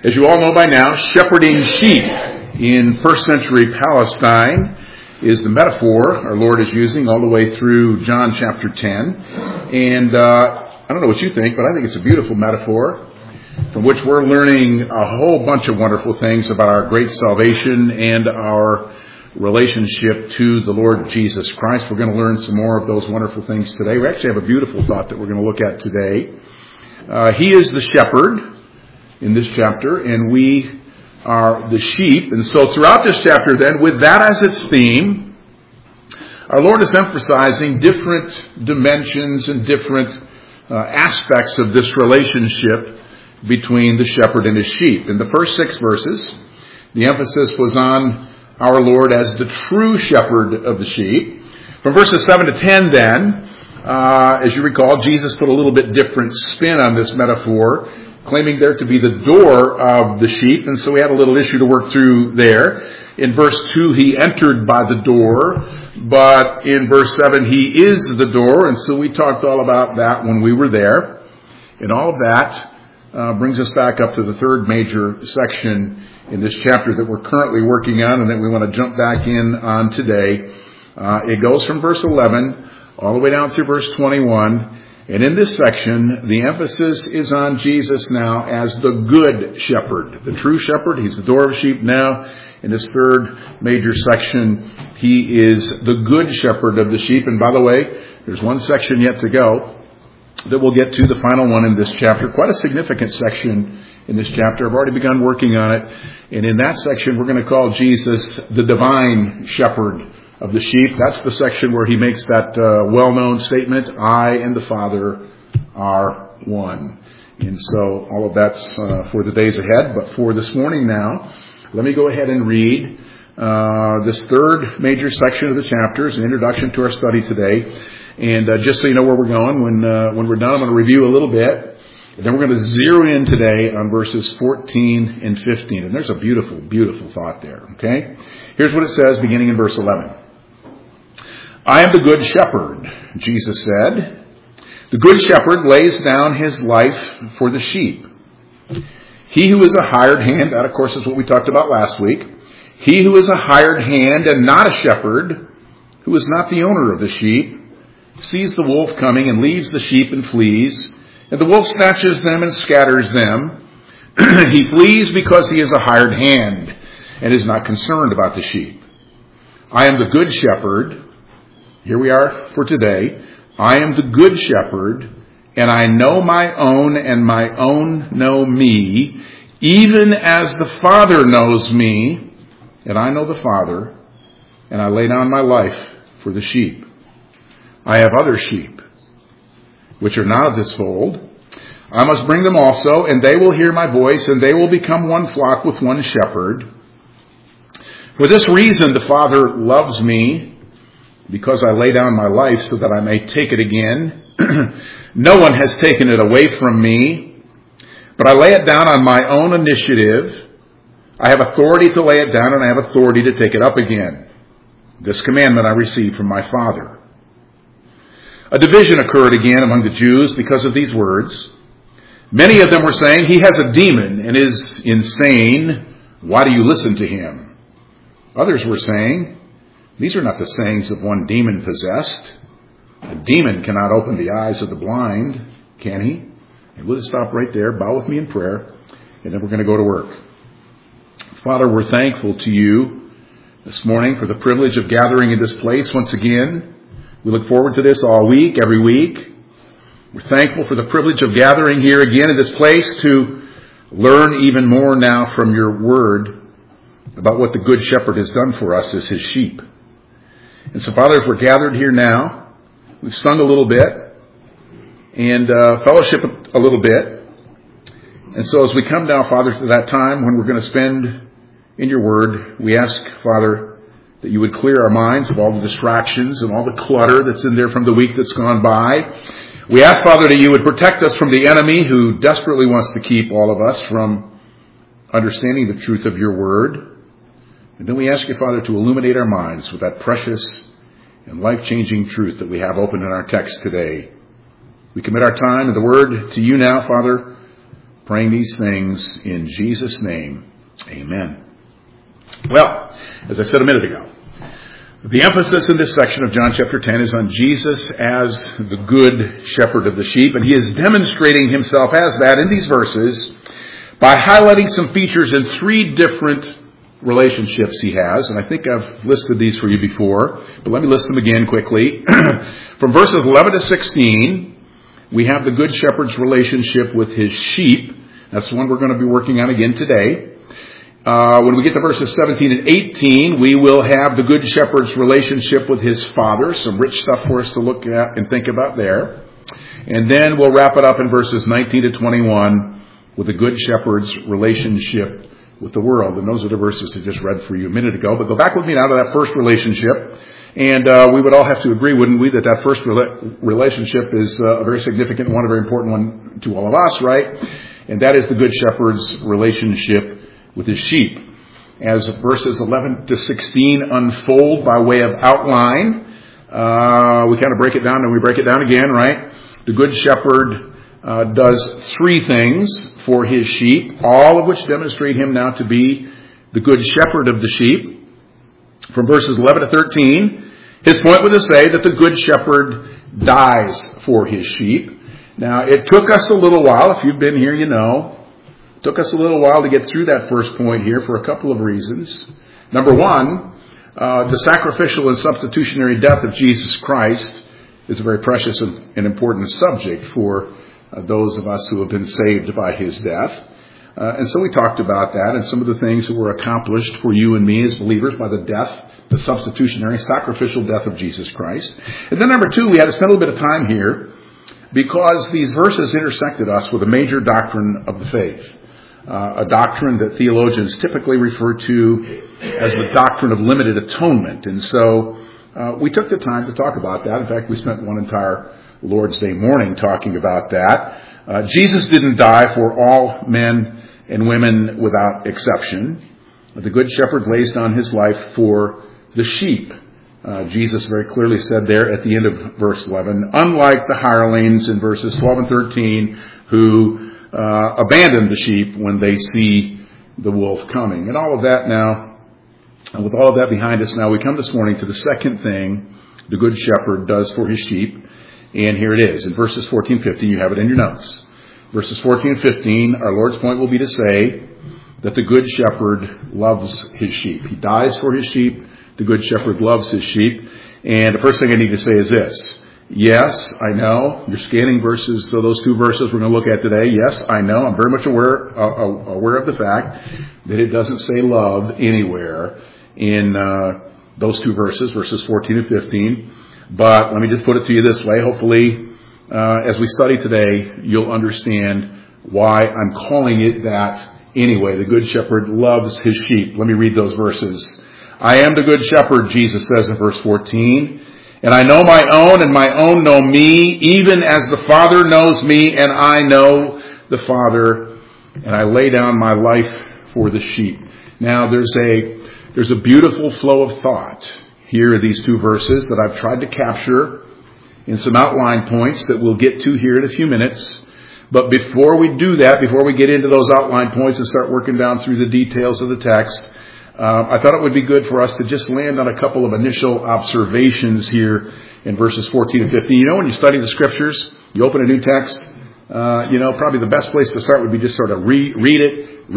As you all know by now, shepherding sheep in first century Palestine is the metaphor our Lord is using all the way through John chapter 10. And I don't know what you think, but I think it's a beautiful metaphor from which we're learning a whole bunch of wonderful things about our great salvation and our relationship to the Lord Jesus Christ. We're going to learn some more of those wonderful things today. We actually have a beautiful thought that we're going to look at today. He is the shepherd in this chapter, and we are the sheep. And so throughout this chapter then, with that as its theme, our Lord is emphasizing different dimensions and different aspects of this relationship between the shepherd and his sheep. In the first 6 verses, the emphasis was on our Lord as the true shepherd of the sheep. From verses 7 to 10 then, as you recall, Jesus put a little bit different spin on this metaphor, claiming there to be the door of the sheep, and so we had a little issue to work through there. In verse 2, he entered by the door, but in verse 7, he is the door, and so we talked all about that when we were there. And all of that brings us back up to the third major section in this chapter that we're currently working on and that we want to jump back in on today. It goes from verse 11 all the way down through verse 21. And in this section, the emphasis is on Jesus now as the good shepherd, the true shepherd. He's the door of sheep now. In this third major section, he is the good shepherd of the sheep. And by the way, there's one section yet to go that we'll get to, the final one in this chapter. Quite a significant section in this chapter. I've already begun working on it. And in that section, we're going to call Jesus the divine shepherd of the sheep. That's the section where he makes that well-known statement, I and the Father are one. And so all of that's for the days ahead. But for this morning now, let me go ahead and read this third major section of the chapter as an introduction to our study today. And just so you know where we're going, when we're done, I'm going to review a little bit. And then we're going to zero in today on verses 14 and 15. And there's a beautiful, beautiful thought there. Okay? Here's what it says beginning in verse 11. I am the good shepherd, Jesus said. The good shepherd lays down his life for the sheep. He who is a hired hand, that of course is what we talked about last week. He who is a hired hand and not a shepherd, who is not the owner of the sheep, sees the wolf coming and leaves the sheep and flees, and the wolf snatches them and scatters them. He flees because he is a hired hand and is not concerned about the sheep. I am the good shepherd. Here we are for today. I am the good shepherd, and I know my own, and my own know me, even as the Father knows me, and I know the Father, and I lay down my life for the sheep. I have other sheep, which are not of this fold. I must bring them also, and they will hear my voice, and they will become one flock with one shepherd. For this reason the Father loves me, because I lay down my life so that I may take it again. No one has taken it away from me, but I lay it down on my own initiative. I have authority to lay it down, and I have authority to take it up again. This commandment I received from my Father. A division occurred again among the Jews because of these words. Many of them were saying, he has a demon and is insane. Why do you listen to him? Others were saying, these are not the sayings of one demon-possessed. A demon cannot open the eyes of the blind, can he? And we'll just stop right there, bow with me in prayer, and then we're going to go to work. Father, we're thankful to you this morning for the privilege of gathering in this place once again. We look forward to this all week, every week. We're thankful for the privilege of gathering here again in this place to learn even more now from your word about what the Good Shepherd has done for us as his sheep. And so, Father, as we're gathered here now, we've sung a little bit and fellowship a little bit. And so as we come now, Father, to that time when we're going to spend in your word, we ask, Father, that you would clear our minds of all the distractions and all the clutter that's in there from the week that's gone by. We ask, Father, that you would protect us from the enemy who desperately wants to keep all of us from understanding the truth of your word. And then we ask you, Father, to illuminate our minds with that precious and life-changing truth that we have open in our text today. We commit our time and the word to you now, Father. Praying these things in Jesus' name. Amen. Well, as I said a minute ago, the emphasis in this section of John chapter 10 is on Jesus as the good shepherd of the sheep, and he is demonstrating himself as that in these verses by highlighting some features in three different relationships he has, and I think I've listed these for you before, but let me list them again quickly. From verses 11 to 16, we have the good shepherd's relationship with his sheep. That's the one we're going to be working on again today. When we get to verses 17 and 18, we will have the good shepherd's relationship with his father. Some rich stuff for us to look at and think about there. And then we'll wrap it up in verses 19 to 21 with the good shepherd's relationship with the world. And those are the verses I just read for you a minute ago. But go back with me now to that first relationship. And we would all have to agree, wouldn't we, that that first relationship is a very significant one, a very important one to all of us, right? And that is the good shepherd's relationship with his sheep. As verses 11 to 16 unfold by way of outline, we kind of break it down and we break it down again, right? The good shepherd does three things for his sheep, all of which demonstrate him now to be the good shepherd of the sheep. From verses 11 to 13, his point was to say that the good shepherd dies for his sheep. Now, it took us a little while. If you've been here, you know. It took us a little while to get through that first point here for a couple of reasons. Number one, the sacrificial and substitutionary death of Jesus Christ is a very precious and important subject for those of us who have been saved by his death. And so we talked about that and some of the things that were accomplished for you and me as believers by the death, the substitutionary, sacrificial death of Jesus Christ. And then number two, we had to spend a little bit of time here because these verses intersected us with a major doctrine of the faith. A doctrine that theologians typically refer to as the doctrine of limited atonement. And so we took the time to talk about that. In fact, we spent one entire Lord's Day morning talking about that. Jesus didn't die for all men and women without exception. The Good Shepherd lays down his life for the sheep. Jesus very clearly said there at the end of verse 11, unlike the hirelings in verses 12 and 13 who abandon the sheep when they see the wolf coming. And all of that now, and with all of that behind us now, we come this morning to the second thing the Good Shepherd does for his sheep. And here it is. In verses 14 and 15, you have it in your notes. Verses 14 and 15, our Lord's point will be to say that the Good Shepherd loves his sheep. He dies for his sheep. The Good Shepherd loves his sheep. And the first thing I need to say is this. Yes, I know. You're scanning verses, so those two verses we're going to look at today. Yes, I know. I'm very much aware of the fact that it doesn't say love anywhere in those two verses 14 and 15. But let me just put it to you this way. Hopefully, as we study today, you'll understand why I'm calling it that anyway. The Good Shepherd loves his sheep. Let me read those verses. I am the Good Shepherd, Jesus says in verse 14. And I know my own, and my own know me, even as the Father knows me, and I know the Father, and I lay down my life for the sheep. Now, there's a beautiful flow of thought here in these two verses that I've tried to capture in some outline points that we'll get to here in a few minutes. But before we do that, before we get into those outline points and start working down through the details of the text, I thought it would be good for us to just land on a couple of initial observations here in verses 14 and 15. You know, when you study the Scriptures, you open a new text, probably the best place to start would be just sort of reread it,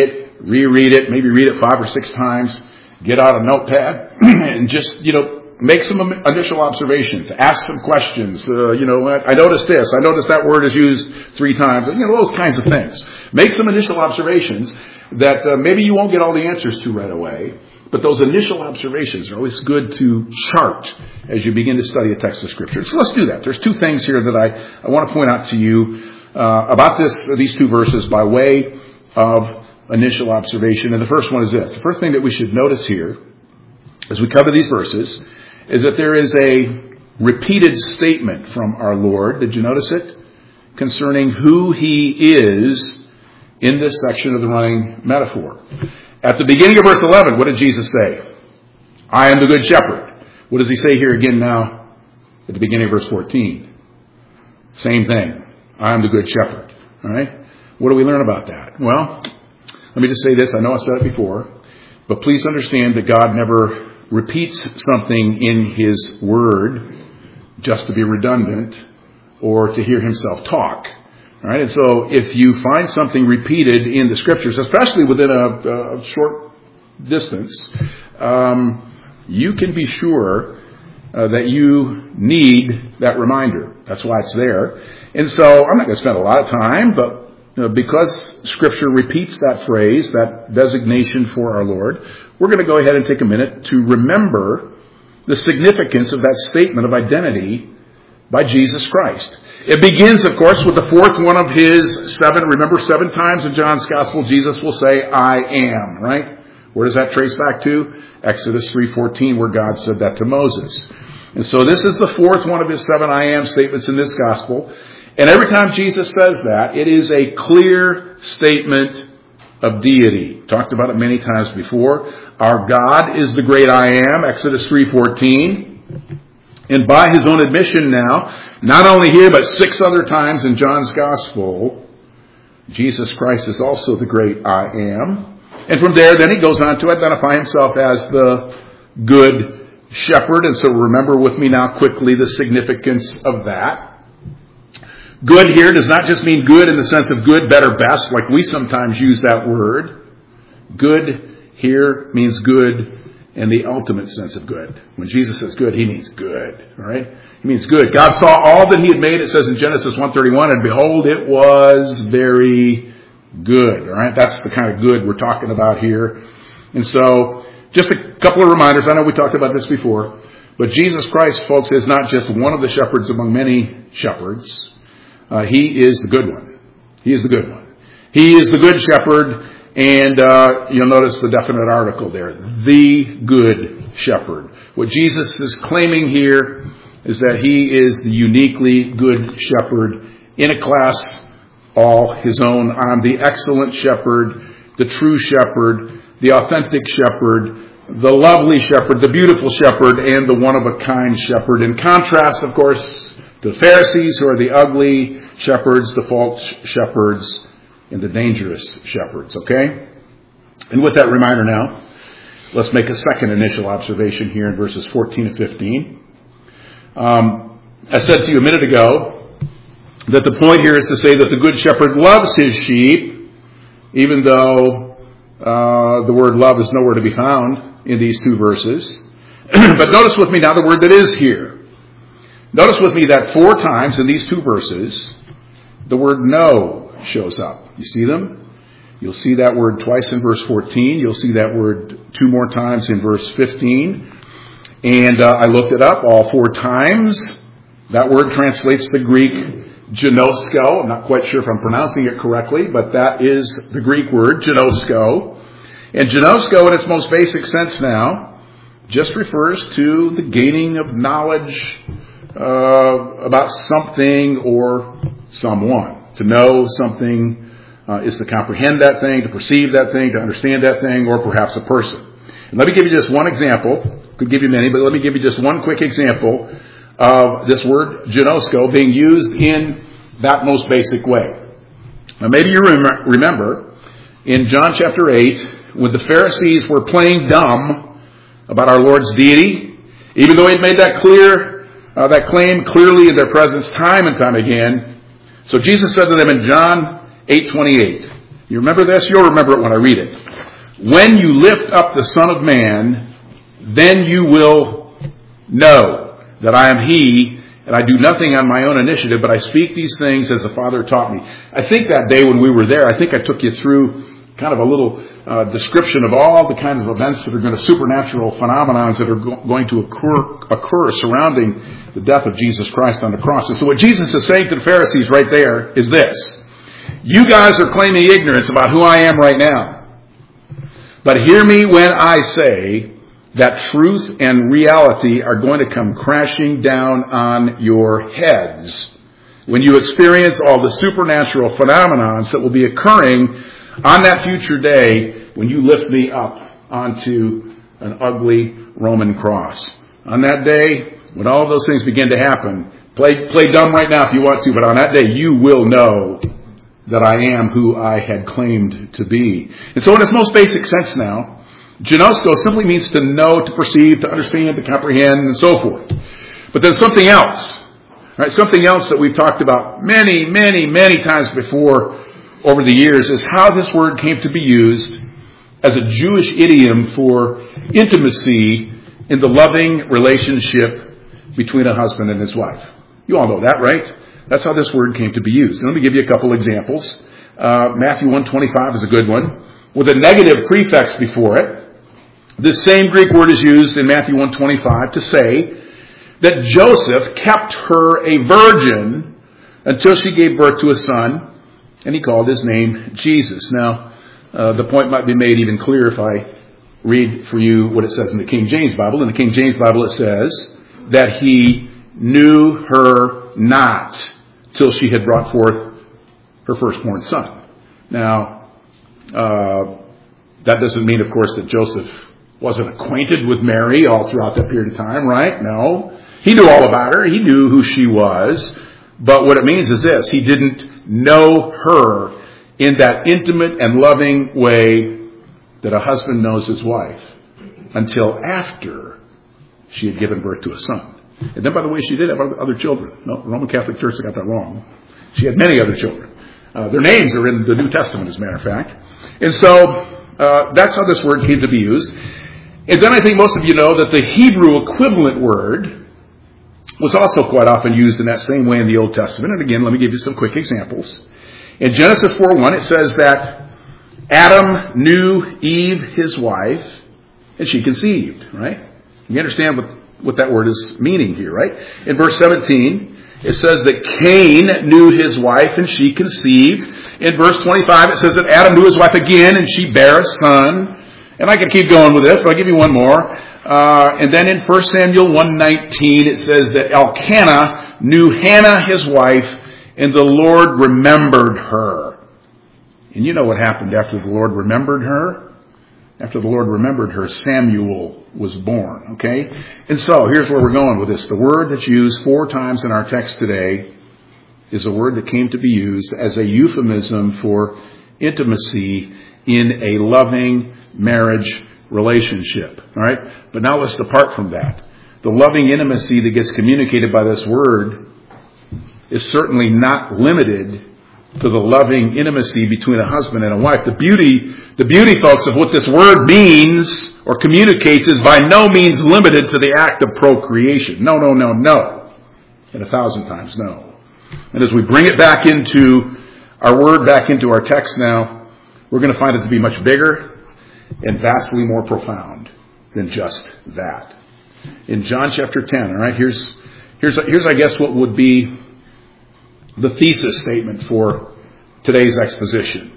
maybe read it 5 or 6 times, get out a notepad, and just, make some initial observations, ask some questions. I noticed this, I noticed that word is used 3 times, those kinds of things. Make some initial observations that maybe you won't get all the answers to right away, but those initial observations are always good to chart as you begin to study a text of Scripture. So let's do that. There's 2 things here that I want to point out to you about these 2 verses by way of initial observation. And the first one is this. The first thing that we should notice here as we cover these verses is that there is a repeated statement from our Lord. Did you notice it? Concerning who he is in this section of the running metaphor. At the beginning of verse 11, what did Jesus say? I am the Good Shepherd. What does he say here again now at the beginning of verse 14? Same thing. I am the Good Shepherd. All right? What do we learn about that? Well, let me just say this. I know I said it before, but please understand that God never repeats something in His Word just to be redundant or to hear Himself talk. All right, and so if you find something repeated in the Scriptures, especially within a short distance, you can be sure that you need that reminder. That's why it's there. And so I'm not going to spend a lot of time, but because Scripture repeats that phrase, that designation for our Lord, we're going to go ahead and take a minute to remember the significance of that statement of identity by Jesus Christ. It begins, of course, with the fourth one of His seven. Remember, 7 times in John's Gospel, Jesus will say, I am, right? Where does that trace back to? Exodus 3:14, where God said that to Moses. And so this is the fourth one of His 7 I am statements in this Gospel. And every time Jesus says that, it is a clear statement of deity. Talked about it many times before. Our God is the great I am, Exodus 3:14. And by His own admission now, not only here, but 6 other times in John's Gospel, Jesus Christ is also the great I am. And from there, then He goes on to identify Himself as the good shepherd. And so remember with me now quickly the significance of that. Good here does not just mean good in the sense of good, better, best, like we sometimes use that word. Good here means good in the ultimate sense of good. When Jesus says good, He means good. All right? He means good. God saw all that He had made, it says in Genesis 1:31, and behold, it was very good. All right? That's the kind of good we're talking about here. And so, just a couple of reminders. I know we talked about this before, but Jesus Christ, folks, is not just one of the shepherds among many shepherds. He is the good one. He is the good one. He is the good shepherd, and you'll notice the definite article there. The good shepherd. What Jesus is claiming here is that He is the uniquely good shepherd in a class all His own. I'm the excellent shepherd, the true shepherd, the authentic shepherd, the lovely shepherd, the beautiful shepherd, and the one-of-a-kind shepherd. In contrast, of course, to the Pharisees, who are the ugly shepherds, the false shepherds, and the dangerous shepherds. Okay? And with that reminder now, let's make a second initial observation here in verses 14 and 15. I said to you a minute ago that the point here is to say that the good shepherd loves his sheep, even though the word love is nowhere to be found in these 2 verses. But notice with me now the word that is here. Notice with me that 4 times in these 2 verses, the word know shows up. You see them? You'll see that word twice in verse 14. You'll see that word 2 more times in verse 15. And I looked it up all 4 times. That word translates the Greek ginosko. I'm not quite sure if I'm pronouncing it correctly, but that is the Greek word, ginosko. And ginosko, in its most basic sense now, just refers to the gaining of knowledge about something or someone. To know something is to comprehend that thing, to perceive that thing, to understand that thing, or perhaps a person. And let me give you just one example. Could give you many, but let me give you just one quick example of this word ginosko being used in that most basic way. Now maybe you remember in John chapter 8, when the Pharisees were playing dumb about our Lord's deity, even though He had made that claim clearly in their presence time and time again. So Jesus said to them in John 8:28, you remember this? You'll remember it when I read it. When you lift up the Son of Man, then you will know that I am He, and I do nothing on my own initiative, but I speak these things as the Father taught me. I think that day when we were there, I think I took you through kind of a little description of all the kinds of events that are going to, supernatural phenomenons that are going to occur surrounding the death of Jesus Christ on the cross. And so what Jesus is saying to the Pharisees right there is this. You guys are claiming ignorance about who I am right now. But hear me when I say that truth and reality are going to come crashing down on your heads when you experience all the supernatural phenomenons that will be occurring on that future day when you lift me up onto an ugly Roman cross. On that day, when all of those things begin to happen, play dumb right now if you want to, but on that day you will know that I am who I had claimed to be. And so in its most basic sense now, ginosko simply means to know, to perceive, to understand, to comprehend, and so forth. But then something else, right? Something else that we've talked about many, many, many times before over the years is how this word came to be used as a Jewish idiom for intimacy in the loving relationship between a husband and his wife. You all know that, right? That's how this word came to be used. And let me give you a couple examples. Matthew 1:25 is a good one, with a negative prefix before it. This same Greek word is used in Matthew 1:25 to say that Joseph kept her a virgin until she gave birth to a son, and he called his name Jesus. Now, the point might be made even clearer if I read for you what it says in the King James Bible. In the King James Bible it says that he knew her not till she had brought forth her firstborn son. Now, that doesn't mean, of course, that Joseph wasn't acquainted with Mary all throughout that period of time, right? No. He knew all about her. He knew who she was. But what it means is this: he didn't know her in that intimate and loving way that a husband knows his wife until after she had given birth to a son. And then, by the way, she did have other children. No, the Roman Catholic Church got that wrong. She had many other children. Their names are in the New Testament, as a matter of fact. And so that's how this word came to be used. And then I think most of you know that the Hebrew equivalent word was also quite often used in that same way in the Old Testament. And again, let me give you some quick examples. In Genesis 4:1, it says that Adam knew Eve, his wife, and she conceived, right? You understand what that word is meaning here, right? In verse 17, it says that Cain knew his wife and she conceived. In verse 25, it says that Adam knew his wife again and she bare a son. And I could keep going with this, but I'll give you one more. And then in 1 Samuel 1:19, it says that Elkanah knew Hannah, his wife, and the Lord remembered her. And you know what happened after the Lord remembered her? After the Lord remembered her, Samuel was born, okay? And so, here's where we're going with this. The word that's used 4 times in our text today is a word that came to be used as a euphemism for intimacy in a loving marriage relationship, all right? But now let's depart from that. The loving intimacy that gets communicated by this word is certainly not limited to the loving intimacy between a husband and a wife. The beauty, folks, of what this word means or communicates is by no means limited to the act of procreation. No. And 1,000 times no. And as we bring it back into our word, back into our text now, we're going to find it to be much bigger and vastly more profound than just that. In John chapter 10, all right, here's I guess what would be the thesis statement for today's exposition.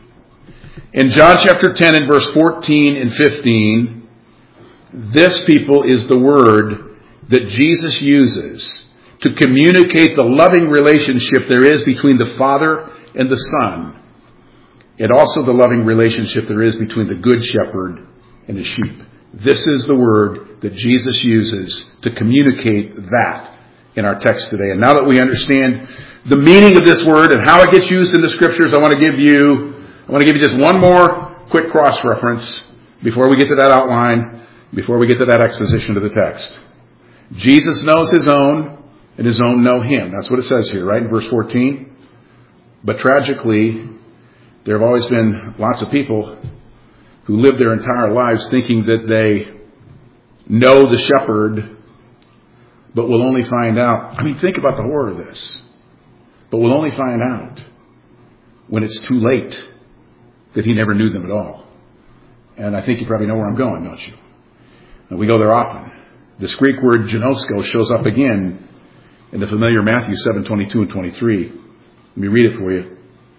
In John chapter 10 and verse 14 and 15, this, people, is the word that Jesus uses to communicate the loving relationship there is between the Father and the Son, and also the loving relationship there is between the Good Shepherd and his sheep. This is the word that Jesus uses to communicate that in our text today. And now that we understand the meaning of this word and how it gets used in the Scriptures, I want to give you just one more quick cross-reference before we get to that outline, before we get to that exposition of the text. Jesus knows his own, and his own know him. That's what it says here, right, in verse 14. But tragically, there have always been lots of people who live their entire lives thinking that they know the shepherd, but will only find out. I mean, think about the horror of this. But we'll only find out when it's too late that he never knew them at all. And I think you probably know where I'm going, don't you? And we go there often. This Greek word ginosko shows up again in the familiar Matthew 7:22 and 23. Let me read it for you.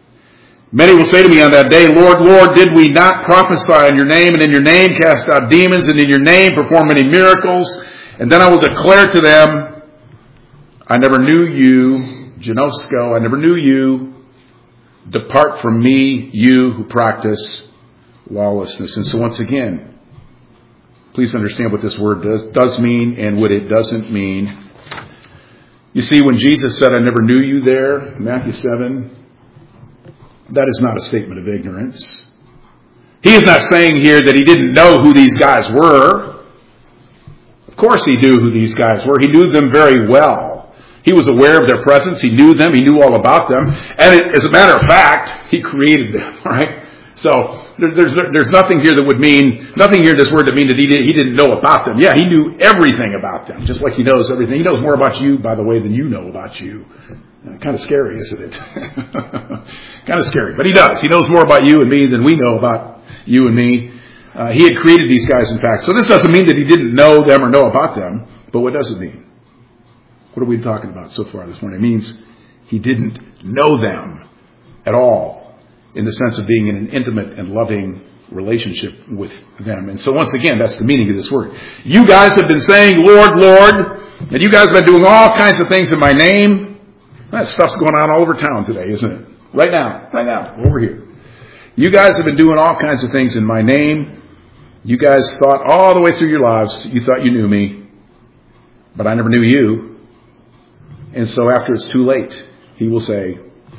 Many will say to me on that day, Lord, Lord, did we not prophesy in your name, and in your name cast out demons, and in your name perform many miracles? And then I will declare to them, I never knew you, ginosko, I never knew you. Depart from me, you who practice lawlessness. And so once again, please understand what this word does mean and what it doesn't mean. You see, when Jesus said, I never knew you there, Matthew 7, That is not a statement of ignorance. He is not saying here that he didn't know who these guys were. Of course he knew who these guys were. He knew them very well. He was aware of their presence. He knew them. He knew all about them. And as a matter of fact, he created them, right? So there's nothing here that would mean, nothing here in this word that mean that he didn't know about them. Yeah, he knew everything about them, just like he knows everything. He knows more about you, by the way, than you know about you. Kind of scary, isn't it? Kind of scary. But he does. He knows more about you and me than we know about you and me. He had created these guys, in fact. So this doesn't mean that he didn't know them or know about them. But what does it mean? What are we talking about so far this morning? It means he didn't know them at all, in the sense of being in an intimate and loving relationship with them. And so once again, that's the meaning of this word. You guys have been saying, Lord, Lord, and you guys have been doing all kinds of things in my name. That stuff's going on all over town today, isn't it? Right now, over here. You guys have been doing all kinds of things in my name. You guys thought all the way through your lives, you thought you knew me, but I never knew you. And so after it's too late, he will say,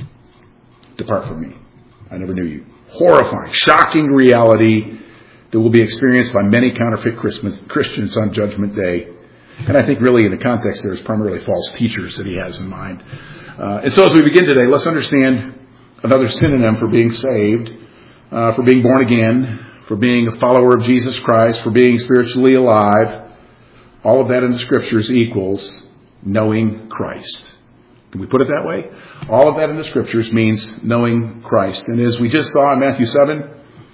depart from me. I never knew you. Horrifying, shocking reality that will be experienced by many counterfeit Christians on Judgment Day. And I think really in the context there is primarily false teachers that he has in mind. And so as we begin today, let's understand another synonym for being saved, for being born again, for being a follower of Jesus Christ, for being spiritually alive. All of that in the Scriptures equals knowing Christ. Can we put it that way? All of that in the Scriptures means knowing Christ. And as we just saw in Matthew 7,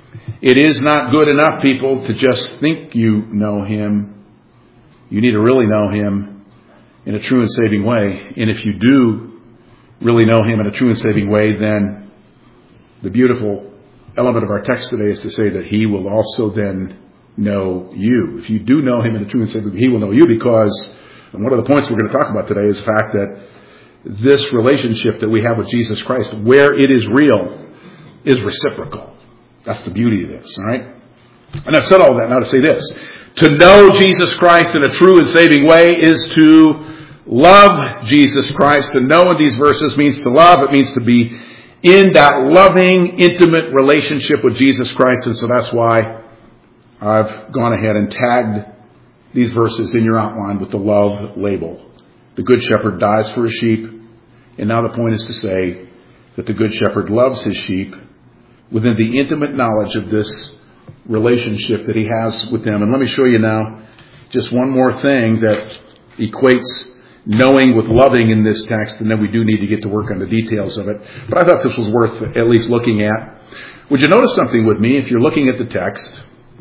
it is not good enough, people, to just think you know Him. You need to really know Him in a true and saving way. And if you do really know Him in a true and saving way, then the beautiful element of our text today is to say that He will also then know you. If you do know Him in a true and saving way, He will know you, because, and one of the points we're going to talk about today is the fact that this relationship that we have with Jesus Christ, where it is real, is reciprocal. That's the beauty of this, all right? And I've said all that now to say this. To know Jesus Christ in a true and saving way is to love Jesus Christ. To know in these verses means to love. It means to be in that loving, intimate relationship with Jesus Christ. And so that's why I've gone ahead and tagged these verses in your outline with the love label. The Good Shepherd dies for his sheep. And now the point is to say that the Good Shepherd loves his sheep within the intimate knowledge of this relationship that he has with them. And let me show you now just one more thing that equates knowing with loving in this text, and then we do need to get to work on the details of it. But I thought this was worth at least looking at. Would you notice something with me if you're looking at the text?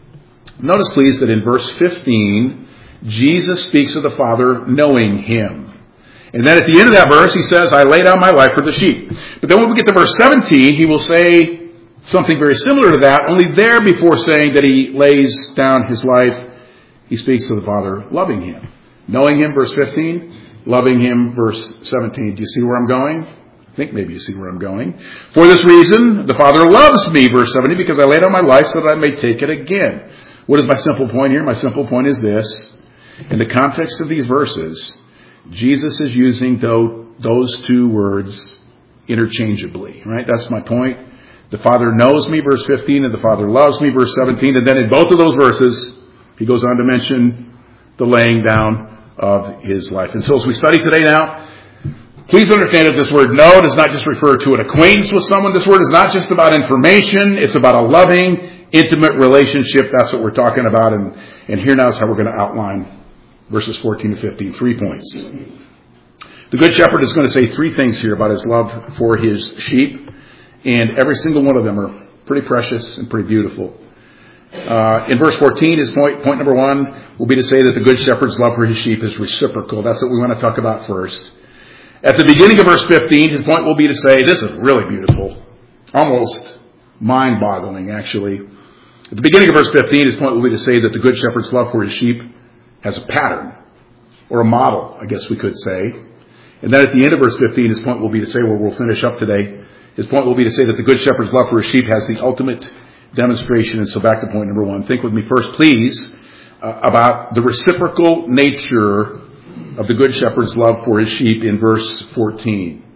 Notice, please, that in verse 15, Jesus speaks of the Father knowing Him. And then at the end of that verse, He says, I lay down my life for the sheep. But then when we get to verse 17, He will say something very similar to that, only there before saying that He lays down His life, He speaks of the Father loving Him. Knowing Him, verse 15. Loving Him, verse 17. Do you see where I'm going? I think maybe you see where I'm going. For this reason, the Father loves me, verse 70, because I laid down my life so that I may take it again. What is my simple point here? My simple point is this. In the context of these verses, Jesus is using those two words interchangeably. Right? That's my point. The Father knows me, verse 15, and the Father loves me, verse 17. And then in both of those verses, He goes on to mention the laying down of His life. And so as we study today now, please understand that this word know does not just refer to an acquaintance with someone. This word is not just about information. It's about a loving, intimate relationship. That's what we're talking about. And here now is how we're going to outline verses 14 to 15. 3 points. The Good Shepherd is going to say 3 things here about His love for His sheep. And every single one of them are pretty precious and pretty beautiful. In verse 14, his point number 1 will be to say that the Good Shepherd's love for His sheep is reciprocal. That's what we want to talk about first. At the beginning of verse 15, his point will be to say, this is really beautiful. Almost mind-boggling, actually. At the beginning of verse 15, his point will be to say that the Good Shepherd's love for His sheep has a pattern, or a model, I guess we could say. And then at the end of verse 15, his point will be to say, where we'll finish up today, his point will be to say that the Good Shepherd's love for His sheep has the ultimate demonstration. And so back to point number 1. Think with me first, please, about the reciprocal nature of the Good Shepherd's love for His sheep in verse 14.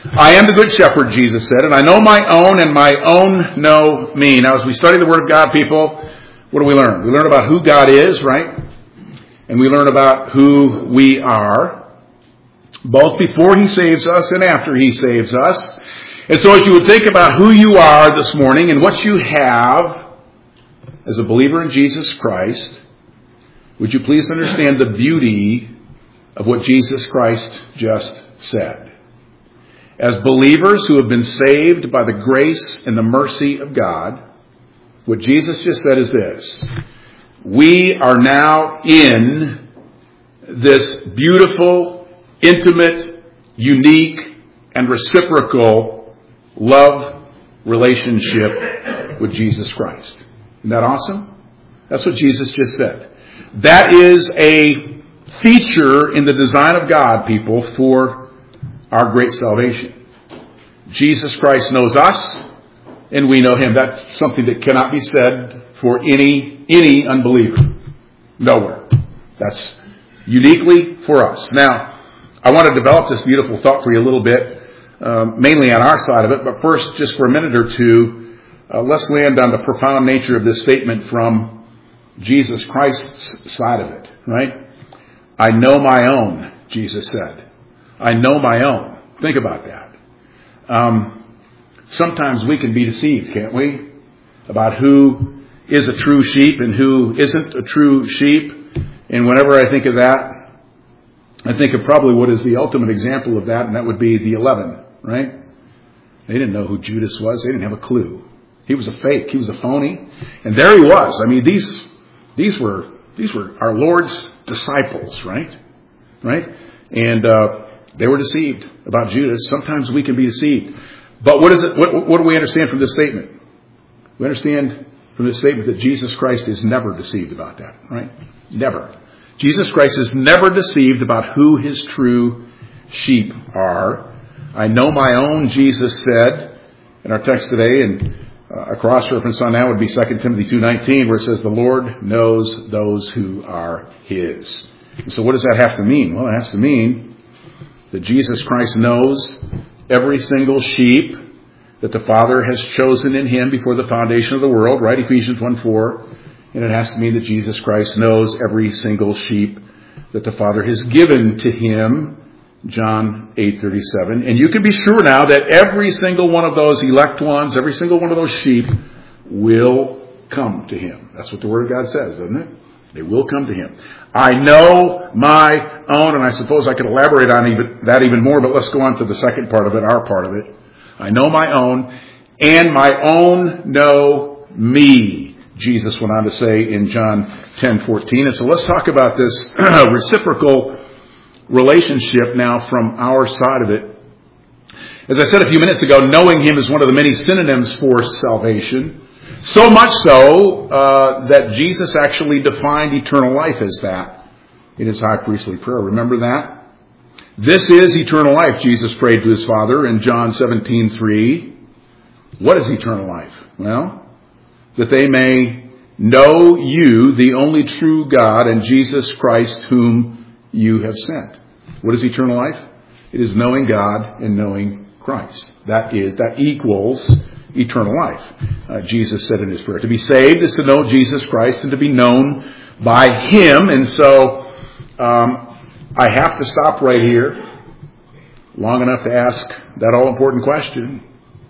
I am the good shepherd, Jesus said, and I know my own, and my own know me. Now, as we study the Word of God, people, what do we learn? We learn about who God is, right? And we learn about who we are, both before He saves us and after He saves us. And so as you would think about who you are this morning and what you have as a believer in Jesus Christ, would you please understand the beauty of what Jesus Christ just said? As believers who have been saved by the grace and the mercy of God, what Jesus just said is this: we are now in this beautiful, intimate, unique, and reciprocal love relationship with Jesus Christ. Isn't that awesome? That's what Jesus just said. That is a feature in the design of God, people, for our great salvation. Jesus Christ knows us, and we know Him. That's something that cannot be said for any unbeliever. Nowhere. That's uniquely for us. Now, I want to develop this beautiful thought for you a little bit, mainly on our side of it, but first, just for a minute or two, let's land on the profound nature of this statement from Jesus Christ's side of it, right? I know my own, Jesus said. I know my own. Think about that. Sometimes we can be deceived, can't we? About who is a true sheep and who isn't a true sheep. And whenever I think of that, I think of probably what is the ultimate example of that, and that would be the 11, right? They didn't know who Judas was. They didn't have a clue. He was a fake. He was a phony. And there he was. I mean, these were our Lord's disciples, right? Right? And they were deceived about Judas. Sometimes we can be deceived. But what do we understand from this statement? We understand from this statement that Jesus Christ is never deceived about that, right? Never. Jesus Christ is never deceived about who His true sheep are. I know my own, Jesus said in our text today, and a cross-reference on that would be 2 Timothy 2:19, where it says, the Lord knows those who are His. And so what does that have to mean? Well, it has to mean that Jesus Christ knows every single sheep that the Father has chosen in Him before the foundation of the world, right? Ephesians 1:4. And it has to mean that Jesus Christ knows every single sheep that the Father has given to Him, John 8:37. And you can be sure now that every single one of those elect ones, every single one of those sheep will come to Him. That's what the Word of God says, doesn't it? They will come to Him. I know my own, and I suppose I could elaborate on that even more, but let's go on to the second part of it, our part of it. I know my own, and my own know me, Jesus went on to say in John 10:14. And so let's talk about this reciprocal relationship now from our side of it. As I said a few minutes ago, knowing Him is one of the many synonyms for salvation. So much so that Jesus actually defined eternal life as that in His high priestly prayer. Remember that? This is eternal life, Jesus prayed to His Father in John 17:3. What is eternal life? Well, that they may know You, the only true God, and Jesus Christ, whom You have sent. What is eternal life? It is knowing God and knowing Christ. That equals eternal life. Jesus said in His prayer, to be saved is to know Jesus Christ and to be known by Him. And so I have to stop right here long enough to ask that all-important question.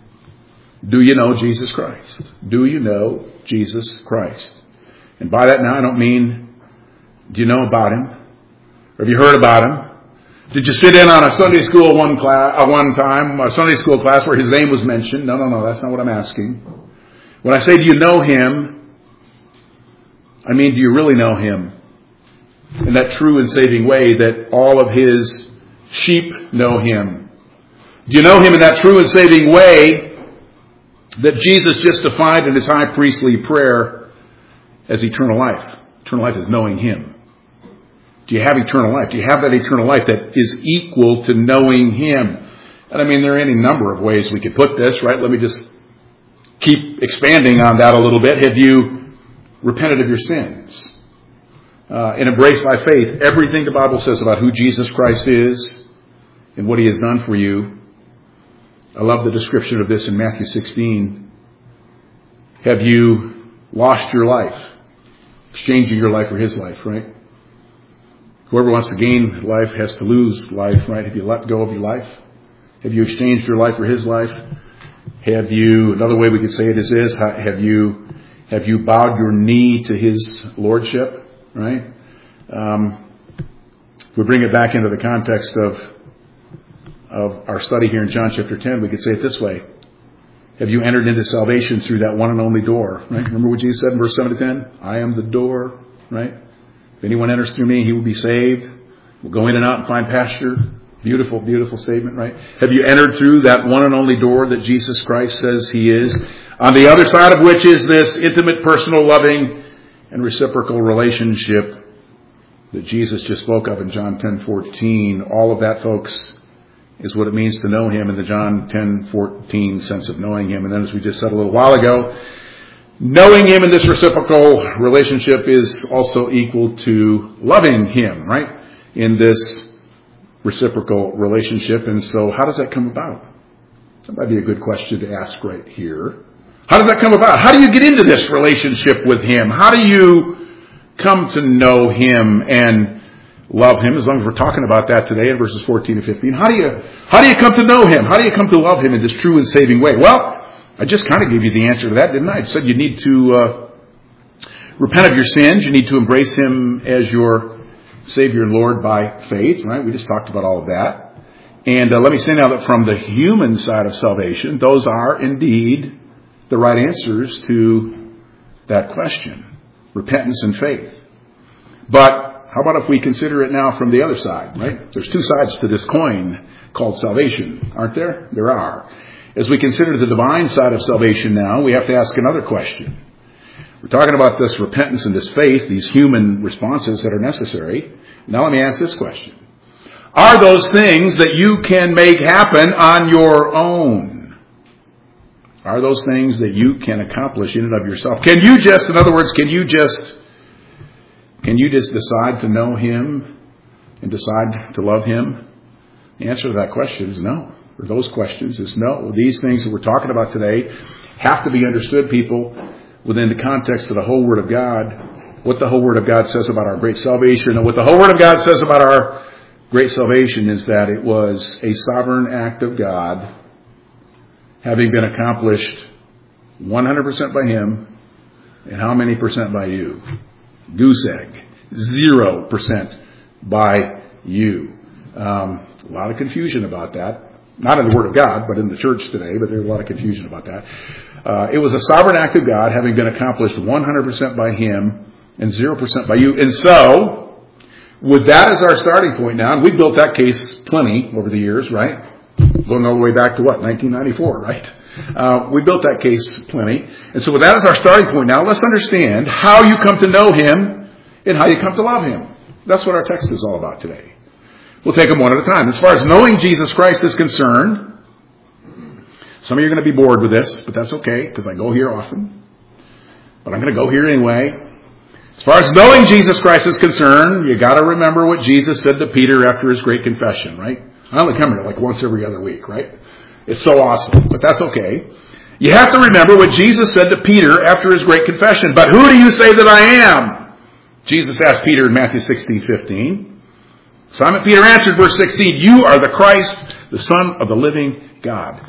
Do you know Jesus Christ? Do you know Jesus Christ? And by that now I don't mean, do you know about Him? Or have you heard about Him? Did you sit in on a Sunday school one time, a Sunday school class where His name was mentioned? No, that's not what I'm asking. When I say, do you know Him, I mean, do you really know Him in that true and saving way that all of His sheep know Him? Do you know Him in that true and saving way that Jesus just defined in His high priestly prayer as eternal life? Eternal life is knowing Him. Do you have eternal life? Do you have that eternal life that is equal to knowing Him? And I mean, there are any number of ways we could put this, right? Let me just keep expanding on that a little bit. Have you repented of your sins and embraced by faith everything the Bible says about who Jesus Christ is and what He has done for you? I love the description of this in Matthew 16. Have you lost your life? Exchanging your life for his life, right? Whoever wants to gain life has to lose life, right? Have you let go of your life? Have you exchanged your life for his life? Have you, another way we could say it is this, have you bowed your knee to his lordship, right? If we bring it back into the context of our study here in John chapter 10, we could say it this way. Have you entered into salvation through that one and only door, right? Remember what Jesus said in verse 7 to 10? I am the door, right? If anyone enters through me, he will be saved. We'll go in and out and find pasture. Beautiful, beautiful statement, right? Have you entered through that one and only door that Jesus Christ says he is? On the other side of which is this intimate, personal, loving, and reciprocal relationship that Jesus just spoke of in John 10:14. All of that, folks, is what it means to know him in the John 10:14 sense of knowing him. And then as we just said a little while ago, knowing him in this reciprocal relationship is also equal to loving him, right? In this reciprocal relationship. And so how does that come about? That might be a good question to ask right here. How does that come about? How do you get into this relationship with him? How do you come to know him and love him? As long as we're talking about that today in verses 14 and 15. How do you come to know him? How do you come to love him in this true and saving way? Well, I just kind of gave you the answer to that, didn't I? I said you need to repent of your sins. You need to embrace him as your Savior and Lord by faith, right? We just talked about all of that. And let me say now that from the human side of salvation, those are indeed the right answers to that question. Repentance and faith. But how about if we consider it now from the other side, right? There's two sides to this coin called salvation, aren't there? There are. As we consider the divine side of salvation now, we have to ask another question. We're talking about this repentance and this faith, these human responses that are necessary. Now let me ask this question. Are those things that you can make happen on your own? Are those things that you can accomplish in and of yourself? Can you just decide to know him and decide to love him? The answer to that question is no. Or those questions is no. These things that we're talking about today have to be understood, people, within the context of the whole Word of God. What the whole Word of God says about our great salvation. And what the whole Word of God says about our great salvation is that it was a sovereign act of God, having been accomplished 100% by him, and how many percent by you? Goose egg. 0% by you. A lot of confusion about that. Not in the Word of God, but in the church today, but there's a lot of confusion about that. It was a sovereign act of God, having been accomplished 100% by him and 0% by you. And so, with that as our starting point now, and we built that case plenty over the years, right? Going all the way back to what? 1994, right? We built that case plenty. And so with that as our starting point now, let's understand how you come to know him and how you come to love him. That's what our text is all about today. We'll take them one at a time. As far as knowing Jesus Christ is concerned, some of you are going to be bored with this, but that's okay, because I go here often. But I'm going to go here anyway. As far as knowing Jesus Christ is concerned, you got to remember what Jesus said to Peter after his great confession, right? I only come here like once every other week, right? It's so awesome, but that's okay. You have to remember what Jesus said to Peter after his great confession. But who do you say that I am? Jesus asked Peter in Matthew 16:15. Simon Peter answered, verse 16, you are the Christ, the Son of the living God.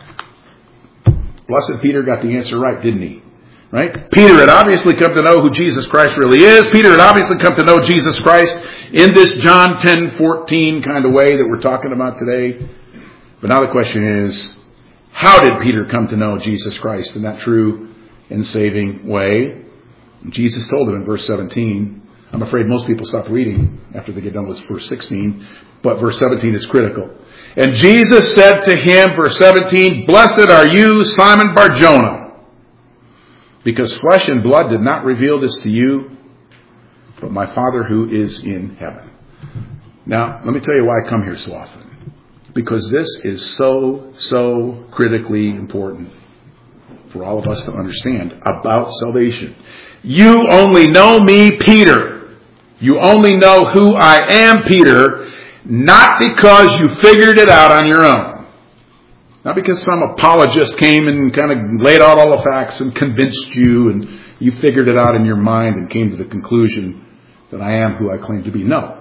Blessed Peter got the answer right, didn't he? Right? Peter had obviously come to know who Jesus Christ really is. Peter had obviously come to know Jesus Christ in this John 10:14 kind of way that we're talking about today. But now the question is, how did Peter come to know Jesus Christ in that true and saving way? And Jesus told him in verse 17. I'm afraid most people stop reading after they get done with verse 16, but verse 17 is critical. And Jesus said to him, verse 17, blessed are you, Simon Bar-Jonah, because flesh and blood did not reveal this to you, but my Father who is in heaven. Now, let me tell you why I come here so often. Because this is so critically important for all of us to understand about salvation. You only know me, Peter. You only know who I am, Peter, not because you figured it out on your own. Not because some apologist came and kind of laid out all the facts and convinced you and you figured it out in your mind and came to the conclusion that I am who I claim to be. No.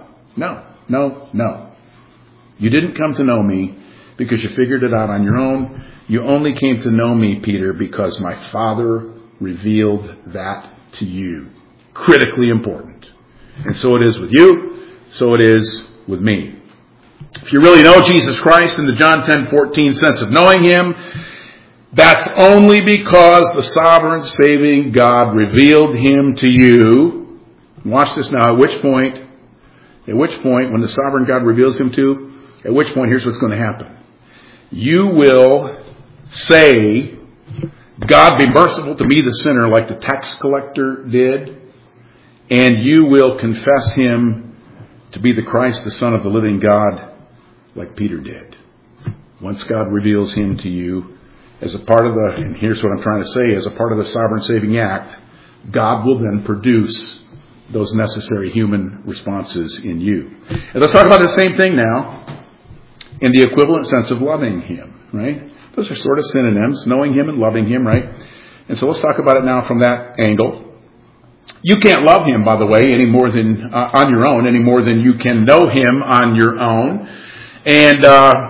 You didn't come to know me because you figured it out on your own. You only came to know me, Peter, because my Father revealed that to you. Critically important. And so it is with you. So it is with me. If you really know Jesus Christ in the John 10:14 sense of knowing Him, that's only because the sovereign saving God revealed Him to you. Watch this now. At which point, when the sovereign God reveals Him to, at which point, here's what's going to happen. You will say, God be merciful to me the sinner, like the tax collector did, and you will confess Him to be the Christ, the Son of the living God, like Peter did. Once God reveals Him to you as a part of and here's what I'm trying to say, as a part of the sovereign saving act, God will then produce those necessary human responses in you. And let's talk about the same thing now in the equivalent sense of loving Him, right? Those are sort of synonyms, knowing Him and loving Him, right? And so let's talk about it now from that angle. You can't love Him, by the way, any more than on your own, any more than you can know Him on your own. And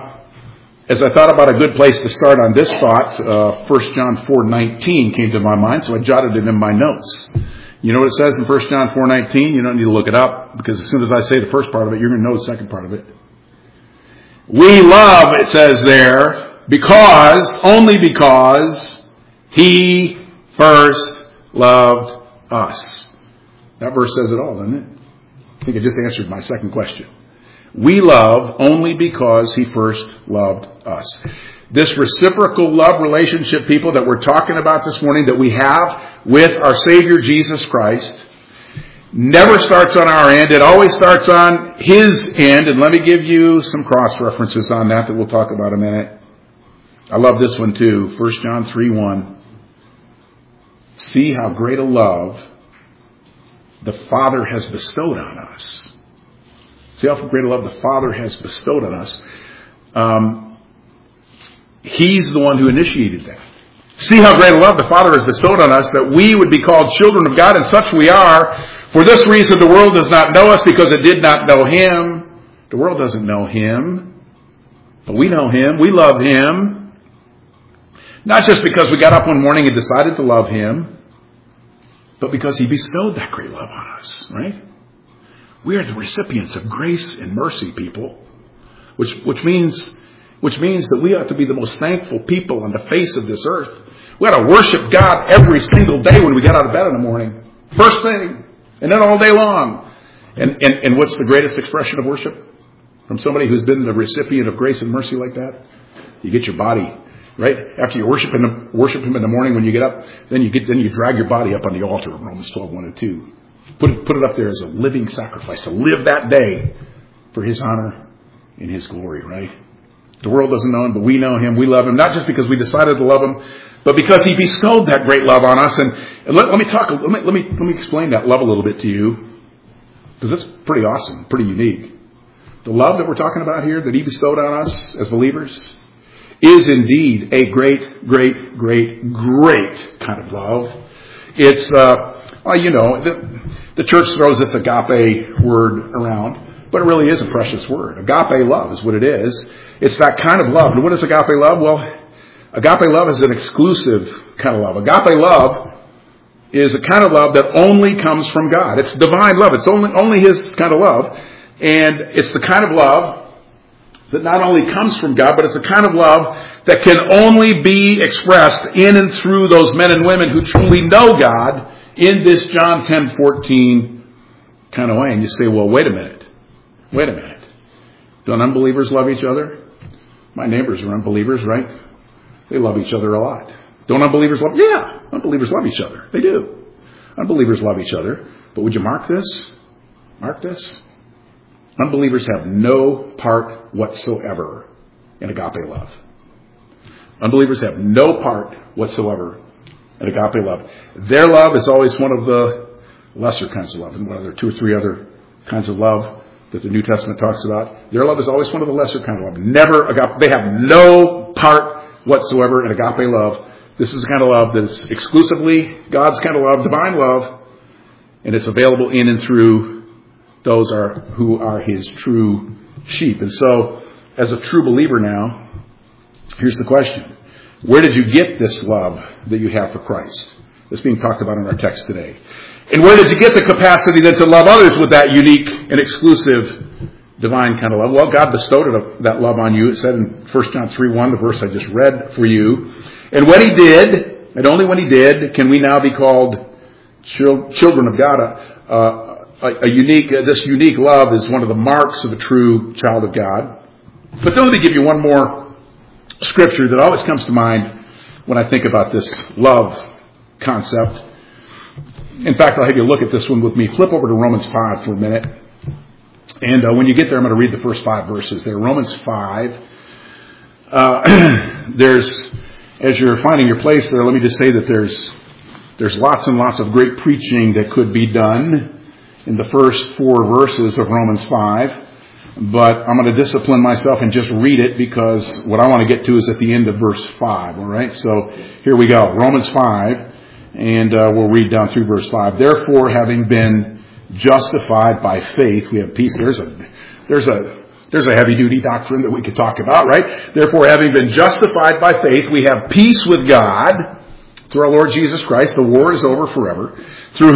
as I thought about a good place to start on this thought, 1 John 4:19 came to my mind, so I jotted it in my notes. You know what it says in 1 John 4:19? You don't need to look it up, because as soon as I say the first part of it, you're going to know the second part of it. We love, it says there, only because He first loved us. That verse says it all, doesn't it? I think it just answered my second question. We love only because He first loved us. This reciprocal love relationship, people, that we're talking about this morning, that we have with our Savior Jesus Christ, never starts on our end. It always starts on His end. And let me give you some cross-references on that we'll talk about in a minute. I love this one too. 1 John 3:1. See how great a love the Father has bestowed on us. See how great a love the Father has bestowed on us. He's the one who initiated that. See how great a love the Father has bestowed on us, that we would be called children of God, and such we are. For this reason the world does not know us, because it did not know Him. The world doesn't know Him. But we know Him. We love Him. Not just because we got up one morning and decided to love Him, but because He bestowed that great love on us, right? We are the recipients of grace and mercy, people. Which means that we ought to be the most thankful people on the face of this earth. We ought to worship God every single day when we get out of bed in the morning. First thing. And then all day long. And what's the greatest expression of worship? From somebody who's been the recipient of grace and mercy like that? You get your body, right? After you worship Him in the morning when you get up, then you drag your body up on the altar, Romans 12:1 and 2. Put it up there as a living sacrifice to live that day for His honor and His glory, right? The world doesn't know Him, but we know Him. We love Him, not just because we decided to love Him, but because He bestowed that great love on us. And let me explain that love a little bit to you, because it's pretty awesome, pretty unique. The love that we're talking about here, that He bestowed on us as believers, is indeed a great, great, great, great kind of love. It's, the church throws this agape word around, but it really is a precious word. Agape love is what it is. It's that kind of love. And what is agape love? Well, agape love is an exclusive kind of love. Agape love is a kind of love that only comes from God. It's divine love. It's only His kind of love. And it's the kind of love that not only comes from God, but it's the kind of love that can only be expressed in and through those men and women who truly know God in this John 10:14 kind of way. And you say, well, wait a minute. Don't unbelievers love each other? My neighbors are unbelievers, right? They love each other a lot. Don't unbelievers love? Yeah, unbelievers love each other. They do. Unbelievers love each other. But would you mark this? Mark this. Unbelievers have no part whatsoever in agape love. Unbelievers have no part whatsoever in agape love. Their love is always one of the lesser kinds of love. And there are 2 or 3 other kinds of love that the New Testament talks about. Their love is always one of the lesser kind of love. Never agape. They have no part whatsoever, and agape love. This is the kind of love that's exclusively God's kind of love, divine love, and it's available in and through those who are His true sheep. And so, as a true believer now, here's the question. Where did you get this love that you have for Christ? That's being talked about in our text today. And where did you get the capacity then to love others with that unique and exclusive divine kind of love? Well, God bestowed that love on you. It said in 1 John 3:1, the verse I just read for you. And when He did, and only when He did, can we now be called children of God. This unique love is one of the marks of a true child of God. But let me give you one more scripture that always comes to mind when I think about this love concept. In fact, I'll have you look at this one with me. Flip over to Romans 5 for a minute. And when you get there, I'm going to read the first 5 verses there. Romans 5. As you're finding your place there, let me just say that there's lots and lots of great preaching that could be done in the first 4 verses of Romans 5. But I'm going to discipline myself and just read it because what I want to get to is at the end of verse 5. All right? So here we go. Romans 5. And we'll read down through verse 5. Therefore, having been justified by faith, we have peace. There's a heavy-duty doctrine that we could talk about, right? Therefore, having been justified by faith, we have peace with God through our Lord Jesus Christ. The war is over forever. Through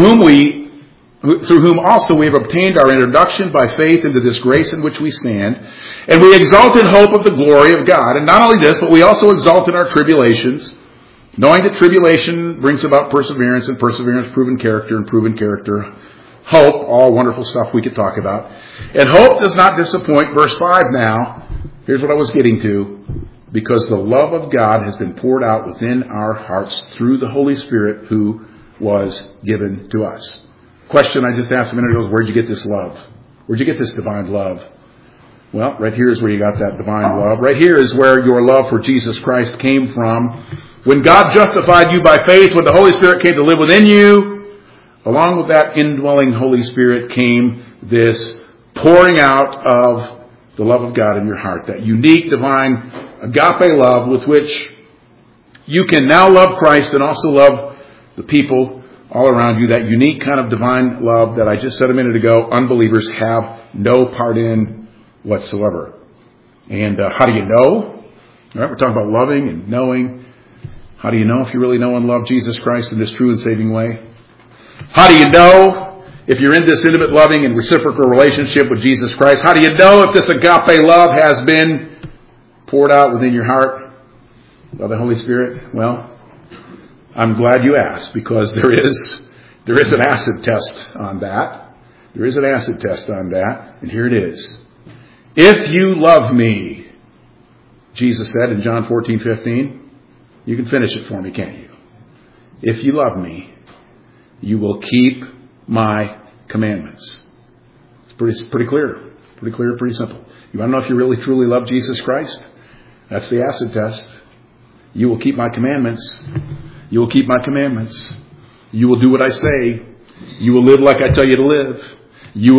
whom also we have obtained our introduction by faith into this grace in which we stand. And we exult in hope of the glory of God. And not only this, but we also exult in our tribulations, knowing that tribulation brings about perseverance, and perseverance proven character, and proven character hope. All wonderful stuff we could talk about. And hope does not disappoint. Verse 5 now. Here's what I was getting to. Because the love of God has been poured out within our hearts through the Holy Spirit who was given to us. Question I just asked a minute ago is, where'd you get this love? Where'd you get this divine love? Well, right here is where you got that divine love. Right here is where your love for Jesus Christ came from. When God justified you by faith, when the Holy Spirit came to live within you, along with that indwelling Holy Spirit came this pouring out of the love of God in your heart. That unique, divine, agape love with which you can now love Christ and also love the people all around you. That unique kind of divine love that I just said a minute ago, unbelievers have no part in whatsoever. And how do you know? All right, we're talking about loving and knowing. How do you know if you really know and love Jesus Christ in this true and saving way? How do you know if you're in this intimate, loving, and reciprocal relationship with Jesus Christ? How do you know if this agape love has been poured out within your heart by the Holy Spirit? Well, I'm glad you asked, because there is an acid test on that. There is an acid test on that, and here it is. If you love me, Jesus said in John 14:15, you can finish it for me, can't you? If you love me, you will keep my commandments. It's pretty clear. Pretty clear, pretty simple. You want to know if you really truly love Jesus Christ? That's the acid test. You will keep my commandments. You will keep my commandments. You will do what I say. You will live like I tell you to live. You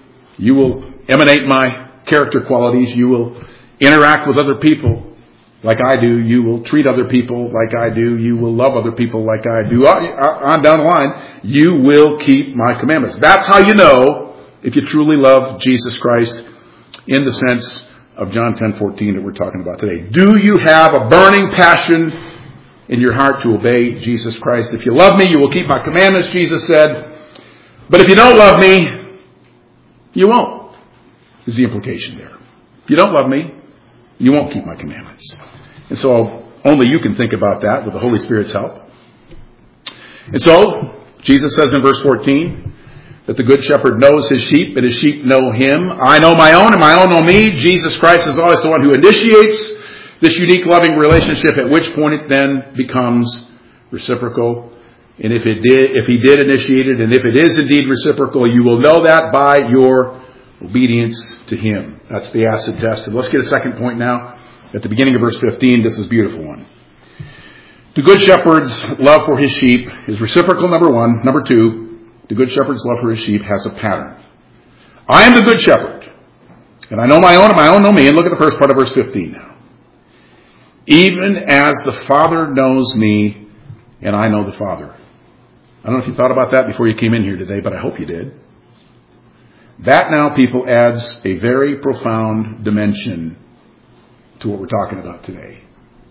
will emanate my character qualities. You will interact with other people like I do. You will treat other people like I do. You will love other people like I do. On down the line, you will keep my commandments. That's how you know if you truly love Jesus Christ in the sense of John 10:14 that we're talking about today. Do you have a burning passion in your heart to obey Jesus Christ? If you love me, you will keep my commandments, Jesus said. But if you don't love me, you won't, is the implication there. If you don't love me, you won't keep my commandments. And so only you can think about that with the Holy Spirit's help. And so Jesus says in verse 14 that the good shepherd knows his sheep and his sheep know him. I know my own and my own know me. Jesus Christ is always the one who initiates this unique loving relationship, at which point it then becomes reciprocal. And if he did initiate it, and if it is indeed reciprocal, you will know that by your obedience to him. That's the acid test. And let's get a second point now. At the beginning of verse 15, this is a beautiful one. The good shepherd's love for his sheep is reciprocal, number one. Number two, the good shepherd's love for his sheep has a pattern. I am the good shepherd, and I know my own, and my own know me. And look at the first part of verse 15 now. even as the Father knows me, and I know the Father. I don't know if you thought about that before you came in here today, but I hope you did. That now, people, adds a very profound dimension to what we're talking about today.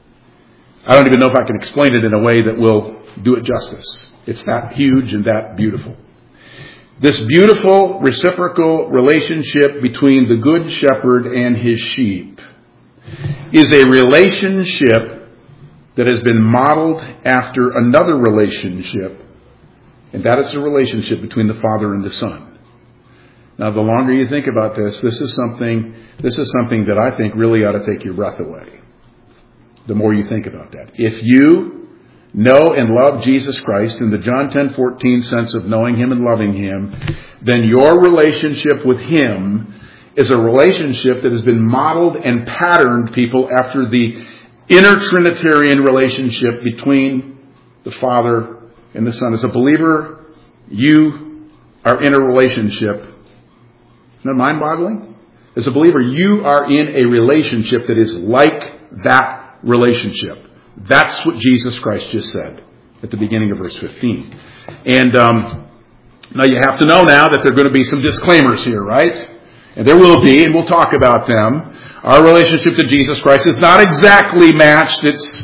I don't even know if I can explain it in a way that will do it justice. It's that huge and that beautiful. This beautiful reciprocal relationship between the Good Shepherd and his sheep is a relationship that has been modeled after another relationship, and that is the relationship between the Father and the Son. Now, the longer you think about this, this is something that I think really ought to take your breath away. The more you think about that. If you know and love Jesus Christ in the John 10:14 sense of knowing Him and loving Him, then your relationship with Him is a relationship that has been modeled and patterned, people, after the inner Trinitarian relationship between the Father and the Son. As a believer, you are in a relationship. Isn't that mind-boggling? As a believer, you are in a relationship that is like that relationship. That's what Jesus Christ just said at the beginning of verse 15. And now you have to know now that there are going to be some disclaimers here, right? And there will be, and we'll talk about them. Our relationship to Jesus Christ is not exactly matched. It's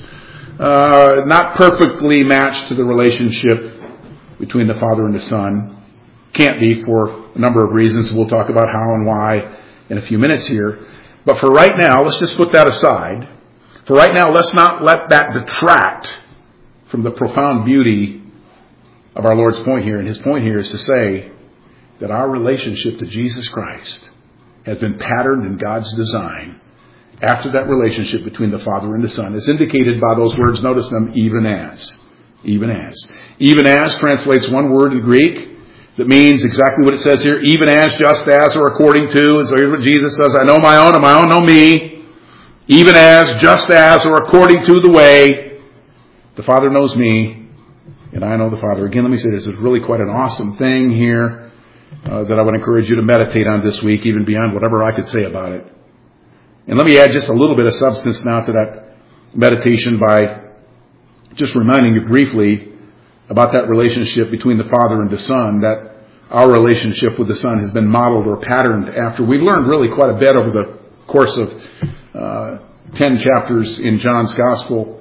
not perfectly matched to the relationship between the Father and the Son. Can't be for a number of reasons. We'll talk about how and why in a few minutes here. But for right now, let's just put that aside. For right now, let's not let that detract from the profound beauty of our Lord's point here. And His point here is to say that our relationship to Jesus Christ has been patterned in God's design after that relationship between the Father and the Son. It's indicated by those words, notice them, even as. Even as. Even as translates one word in Greek that means exactly what it says here, even as, just as, or according to. And so here's what Jesus says, I know my own, and my own know me. Even as, just as, or according to the way the Father knows me, and I know the Father. Again, let me say this is really quite an awesome thing here that I would encourage you to meditate on this week, even beyond whatever I could say about it. And let me add just a little bit of substance now to that meditation by just reminding you briefly about that relationship between the Father and the Son, that our relationship with the Son has been modeled or patterned after. We've learned really quite a bit over the course of 10 chapters in John's Gospel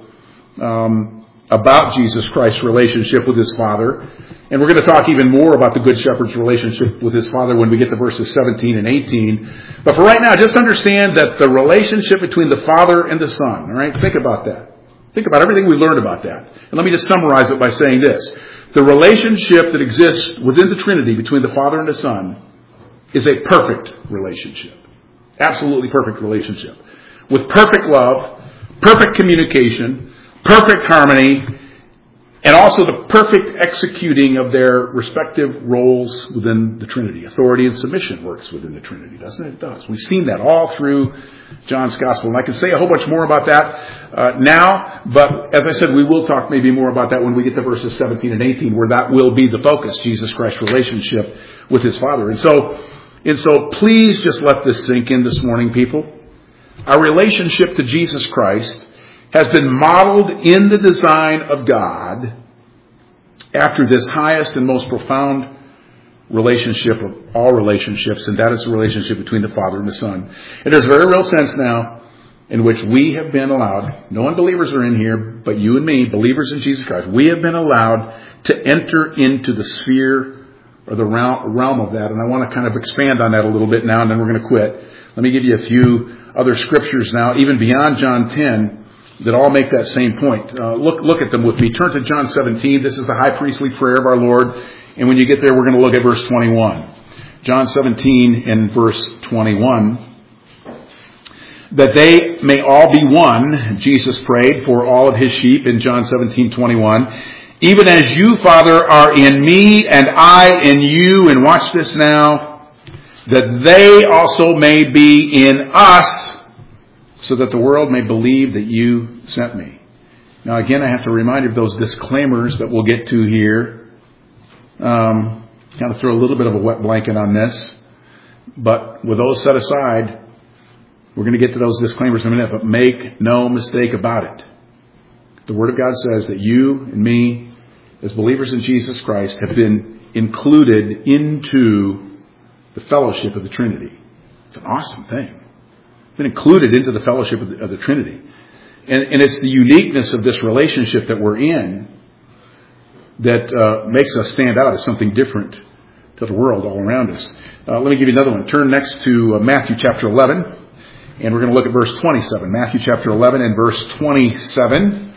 about Jesus Christ's relationship with His Father. And we're going to talk even more about the Good Shepherd's relationship with His Father when we get to verses 17 and 18. But for right now, just understand that the relationship between the Father and the Son, all right? Think about that. Think about everything we learned about that. And let me just summarize it by saying this. The relationship that exists within the Trinity between the Father and the Son is a perfect relationship. Absolutely perfect relationship. With perfect love, perfect communication, perfect harmony, and also the perfect executing of their respective roles within the Trinity. Authority and submission works within the Trinity, doesn't it? It does. We've seen that all through John's Gospel. And I can say a whole bunch more about that now, but as I said, we will talk maybe more about that when we get to verses 17 and 18, where that will be the focus, Jesus Christ's relationship with His Father. And so please just let this sink in this morning, people. Our relationship to Jesus Christ has been modeled in the design of God after this highest and most profound relationship of all relationships, and that is the relationship between the Father and the Son. And there's a very real sense now in which we have been allowed, no unbelievers are in here, but you and me, believers in Jesus Christ, we have been allowed to enter into the sphere or the realm of that. And I want to kind of expand on that a little bit now, and then we're going to quit. Let me give you a few other scriptures now, even beyond John 10, that all make that same point. Look at them with me. Turn to John 17. This is the high priestly prayer of our Lord. And when you get there, we're going to look at verse 21. John 17 and verse 21. That they may all be one, Jesus prayed for all of His sheep in John 17:21. Even as you, Father, are in me and I in you. And watch this now. That they also may be in us, so that the world may believe that you sent me. Now again, I have to remind you of those disclaimers that we'll get to here. Kind of throw a little bit of a wet blanket on this. But with those set aside, We're going to get to those disclaimers in a minute, but make no mistake about it. The Word of God says that you and me, as believers in Jesus Christ, have been included into the fellowship of the Trinity. It's an awesome thing. Been included into the fellowship of the Trinity. And it's the uniqueness of this relationship that we're in that makes us stand out as something different to the world all around us. Let me give you another one. Turn next to Matthew chapter 11, and we're going to look at verse 27. Matthew chapter 11 and verse 27.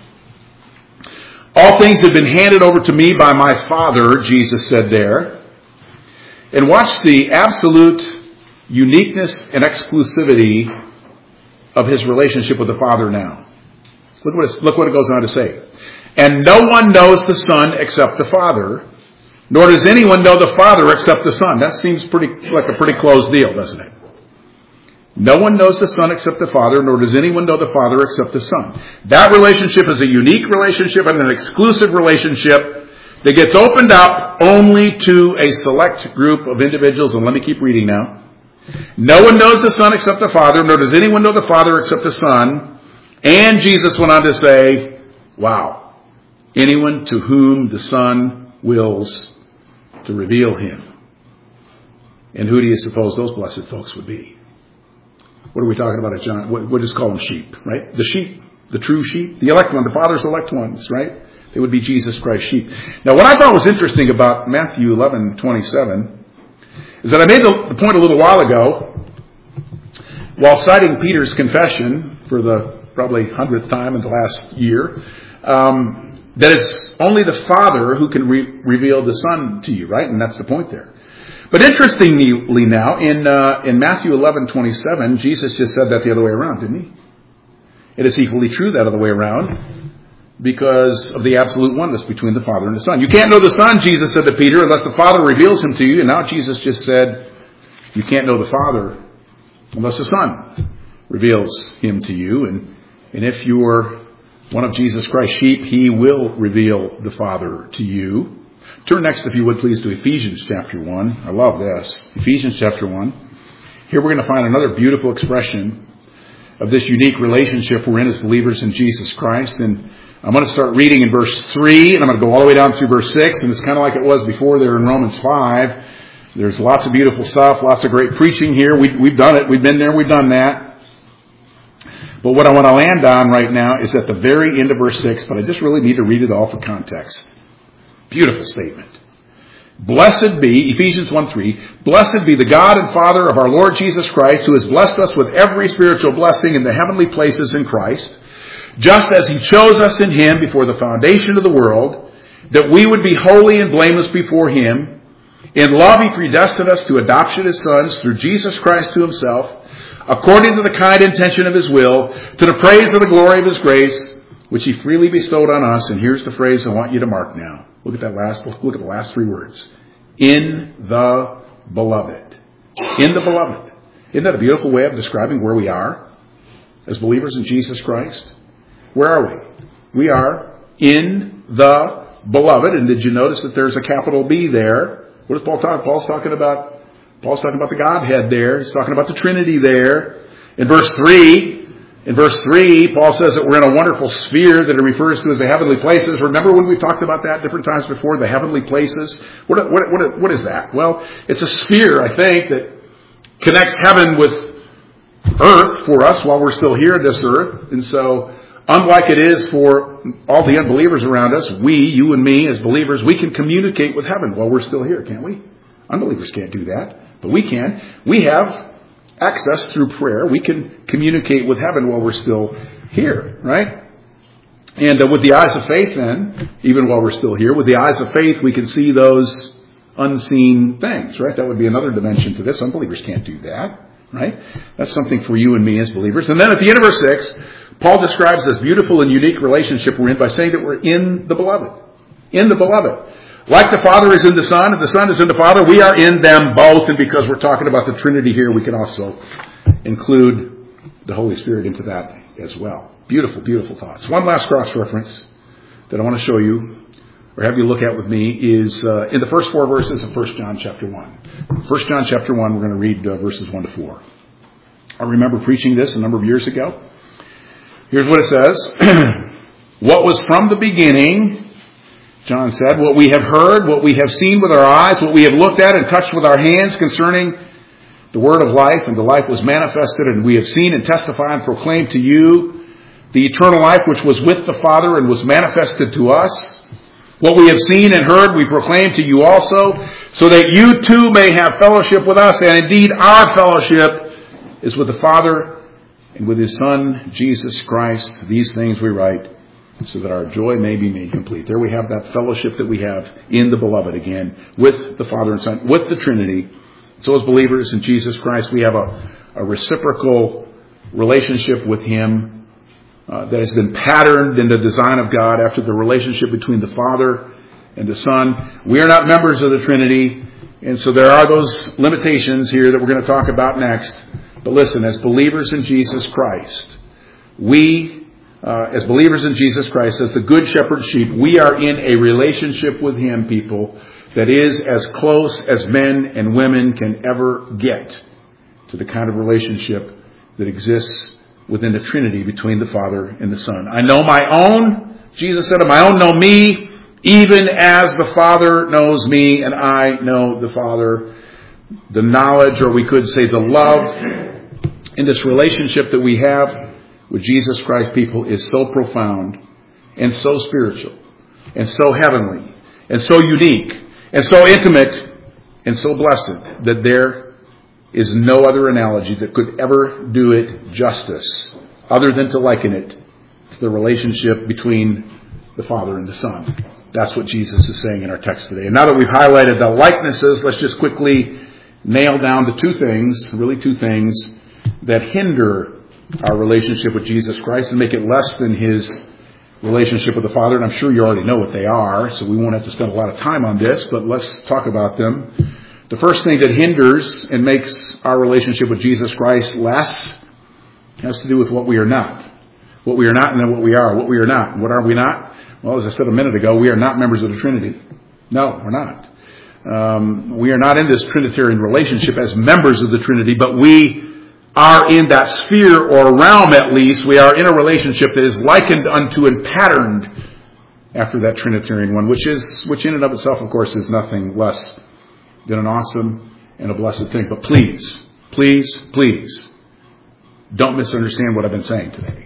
All things have been handed over to me by my Father, Jesus said there. And watch the absolute uniqueness and exclusivity of his relationship with the Father now. Look what it goes on to say. And no one knows the Son except the Father, nor does anyone know the Father except the Son. That seems like a pretty closed deal, doesn't it? No one knows the Son except the Father, nor does anyone know the Father except the Son. That relationship is a unique relationship and an exclusive relationship that gets opened up only to a select group of individuals. And let me keep reading now. No one knows the Son except the Father, nor does anyone know the Father except the Son. And Jesus went on to say, wow, anyone to whom the Son wills to reveal him. And who do you suppose those blessed folks would be? What are we talking about at John? We'll just call them sheep, right? The sheep, the true sheep, the elect one, the Father's elect ones, right? They would be Jesus Christ's sheep. Now, what I thought was interesting about Matthew 11:27 is that I made the point a little while ago, while citing Peter's confession for the probably 100th time in the last year, that it's only the Father who can reveal the Son to you, right? And that's the point there. But interestingly now, in Matthew 11:27, Jesus just said that the other way around, didn't he? It is equally true that other way around because of the absolute oneness between the Father and the Son. You can't know the Son, Jesus said to Peter, unless the Father reveals him to you. And now Jesus just said, you can't know the Father unless the Son reveals him to you. And if you're one of Jesus Christ's sheep, he will reveal the Father to you. Turn next, if you would please, to Ephesians chapter 1. I love this. Ephesians chapter 1. Here we're going to find another beautiful expression of this unique relationship we're in as believers in Jesus Christ. And I'm going to start reading in verse 3, and I'm going to go all the way down through verse 6. And it's kind of like it was before there in Romans 5. There's lots of beautiful stuff, lots of great preaching here. We've done it. We've been there. We've done that. But what I want to land on right now is at the very end of verse 6, but I just really need to read it all for context. Beautiful statement. Blessed be, Ephesians 1:3, blessed be the God and Father of our Lord Jesus Christ, who has blessed us with every spiritual blessing in the heavenly places in Christ, just as he chose us in him before the foundation of the world, that we would be holy and blameless before him. In love he predestined us to adoption as sons through Jesus Christ to himself, according to the kind intention of his will, to the praise of the glory of his grace, which he freely bestowed on us. And here's the phrase I want you to mark now. Look at the last three words. In the beloved. In the beloved. Isn't that a beautiful way of describing where we are as believers in Jesus Christ? Where are we? We are in the beloved. And did you notice that there's a capital B there? What is Paul talking? Paul's talking about the Godhead there. He's talking about the Trinity there. In verse 3, Paul says that we're in a wonderful sphere that it refers to as the heavenly places. Remember when we talked about that different times before, the heavenly places? What is that? Well, it's a sphere, I think, that connects heaven with earth for us while we're still here on this earth. And so, unlike it is for all the unbelievers around us, you and me as believers, we can communicate with heaven while we're still here, can't we? Unbelievers can't do that, but we can. We have access through prayer. We can communicate with heaven while we're still here, right? And with the eyes of faith then, even while we're still here, with the eyes of faith we can see those unseen things, right? That would be another dimension to this. Unbelievers can't do that, right? That's something for you and me as believers. And then at the end of verse 6, Paul describes this beautiful and unique relationship we're in by saying that we're in the beloved. In the beloved. Like the Father is in the Son, and the Son is in the Father, we are in them both. And because we're talking about the Trinity here, we can also include the Holy Spirit into that as well. Beautiful, beautiful thoughts. One last cross-reference that I want to show you, or have you look at with me, is in the first 4 verses of 1 John chapter 1. 1 John chapter 1, we're going to read verses 1 to 4. I remember preaching this a number of years ago. Here's what it says. What was from the beginning, John said, what we have heard, what we have seen with our eyes, what we have looked at and touched with our hands concerning the word of life, and the life was manifested, and we have seen and testified and proclaimed to you the eternal life which was with the Father and was manifested to us. What we have seen and heard we proclaim to you also, so that you too may have fellowship with us. And indeed our fellowship is with the Father and with His Son, Jesus Christ. These things we write, so that our joy may be made complete. There we have that fellowship that we have in the Beloved again, with the Father and Son, with the Trinity. So as believers in Jesus Christ, we have a reciprocal relationship with Him that has been patterned in the design of God after the relationship between the Father and the Son. We are not members of the Trinity, and so there are those limitations here that we're going to talk about next. But listen, as believers in Jesus Christ, as believers in Jesus Christ, as the Good Shepherd sheep, we are in a relationship with Him, people, that is as close as men and women can ever get to the kind of relationship that exists within the Trinity between the Father and the Son. I know my own, Jesus said, my own know me, even as the Father knows me, and I know the Father. The knowledge, or we could say the love, in this relationship that we have with Jesus Christ, people, is so profound and so spiritual and so heavenly and so unique and so intimate and so blessed that there is no other analogy that could ever do it justice other than to liken it to the relationship between the Father and the Son. That's what Jesus is saying in our text today. And now that we've highlighted the likenesses, let's just quickly nail down the two things that hinder our relationship with Jesus Christ and make it less than His relationship with the Father. And I'm sure you already know what they are, so we won't have to spend a lot of time on this, but let's talk about them. The first thing that hinders and makes our relationship with Jesus Christ less has to do with what we are not. What we are not and then what we are. What we are not. And what are we not? Well, as I said a minute ago, we are not members of the Trinity. No, we're not. We are not in this Trinitarian relationship as members of the Trinity, but we are in that sphere or realm at least. We are in a relationship that is likened unto and patterned after that Trinitarian one, which in and of itself, of course, is nothing less than an awesome and a blessed thing. But please, don't misunderstand what I've been saying today.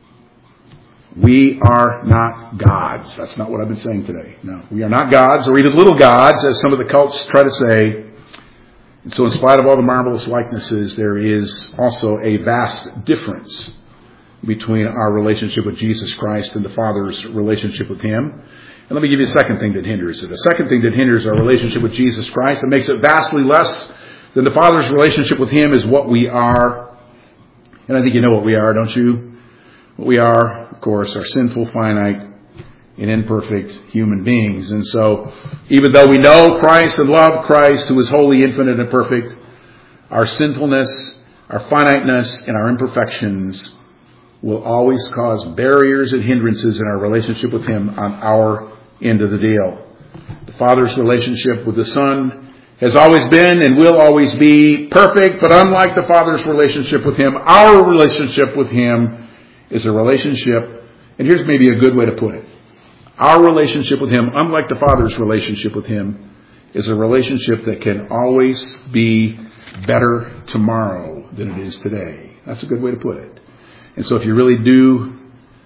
We are not gods. That's not what I've been saying today. No, we are not gods or even little gods, as some of the cults try to say. And so in spite of all the marvelous likenesses, there is also a vast difference between our relationship with Jesus Christ and the Father's relationship with Him. And let me give you a second thing that hinders it. A second thing that hinders our relationship with Jesus Christ and makes it vastly less than the Father's relationship with Him is what we are. And I think you know what we are, don't you? What we are, of course, are sinful, finite, and imperfect human beings. And so, even though we know Christ and love Christ, who is holy, infinite, and perfect, our sinfulness, our finiteness, and our imperfections will always cause barriers and hindrances in our relationship with Him on our end of the deal. The Father's relationship with the Son has always been and will always be perfect, but unlike the Father's relationship with Him, our relationship with Him is a relationship, and here's maybe a good way to put it. Our relationship with Him, unlike the Father's relationship with Him, is a relationship that can always be better tomorrow than it is today. That's a good way to put it. And so if you really do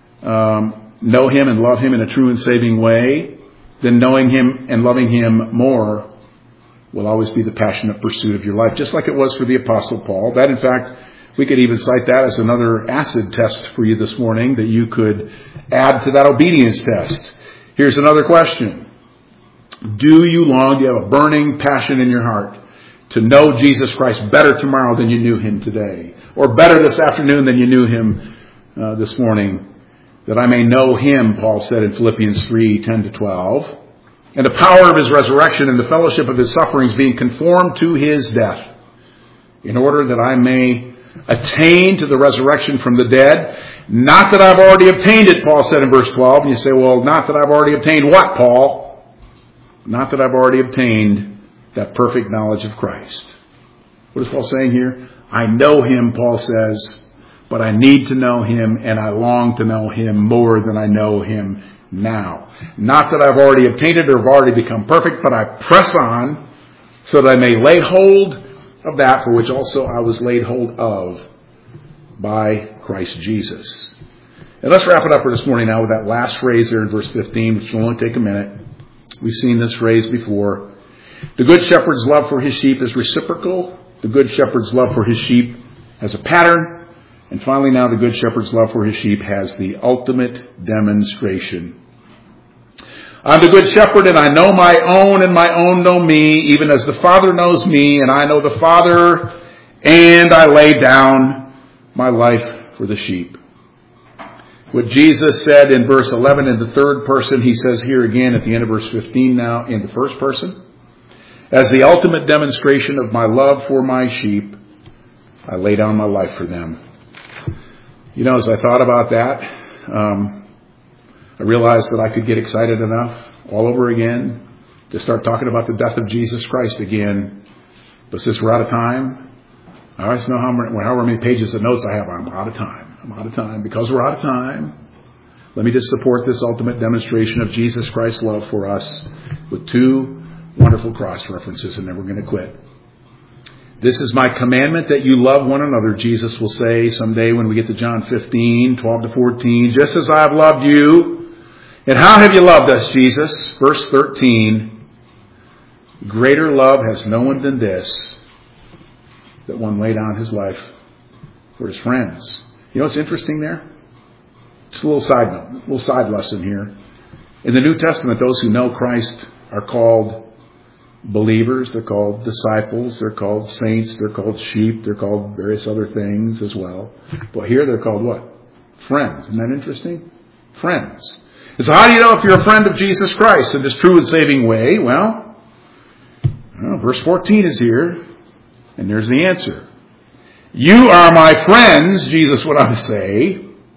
know Him and love Him in a true and saving way, then knowing Him and loving Him more will always be the passionate pursuit of your life, just like it was for the Apostle Paul. That, in fact, we could even cite that as another acid test for you this morning that you could add to that obedience test. Here's another question. Do you long to have a burning passion in your heart to know Jesus Christ better tomorrow than you knew Him today? Or better this afternoon than you knew Him this morning? That I may know Him, Paul said in Philippians 3:10-12, and the power of His resurrection and the fellowship of His sufferings, being conformed to His death, in order that I may attain to the resurrection from the dead. Not that I've already obtained it, Paul said in verse 12. And you say, well, not that I've already obtained what, Paul? Not that I've already obtained that perfect knowledge of Christ. What is Paul saying here? I know him, Paul says, but I need to know him, and I long to know him more than I know him now. Not that I've already obtained it or have already become perfect, but I press on so that I may lay hold of that for which also I was laid hold of by Christ Jesus. And let's wrap it up for this morning now with that last phrase there in verse 15, which will only take a minute. We've seen this phrase before. The good shepherd's love for his sheep is reciprocal. The good shepherd's love for his sheep has a pattern. And finally now, the good shepherd's love for his sheep has the ultimate demonstration. I'm the good shepherd, and I know my own, and my own know me, even as the Father knows me, and I know the Father, and I lay down my life for the sheep. What Jesus said in verse 11 in the third person, he says here again at the end of verse 15 now in the first person. As the ultimate demonstration of my love for my sheep, I lay down my life for them. You know, as I thought about that, I realized that I could get excited enough all over again to start talking about the death of Jesus Christ again. But since we're out of time, I always know however many pages of notes I have. I'm out of time. I'm out of time. Because we're out of time, let me just support this ultimate demonstration of Jesus Christ's love for us with two wonderful cross references, and then we're going to quit. This is my commandment, that you love one another, Jesus will say someday when we get to John 15, 12 to 14, just as I have loved you. And how have you loved us, Jesus? Verse 13, greater love has no one than this, that one lay down his life for his friends. You know what's interesting there? Just a little side note, a little side lesson here. In the New Testament, those who know Christ are called believers, they're called disciples, they're called saints, they're called sheep, they're called various other things as well. But here they're called what? Friends. Isn't that interesting? Friends. And so how do you know if you're a friend of Jesus Christ in this true and saving way? Well, verse 14 is here, and there's the answer. You are my friends, Jesus went on to say.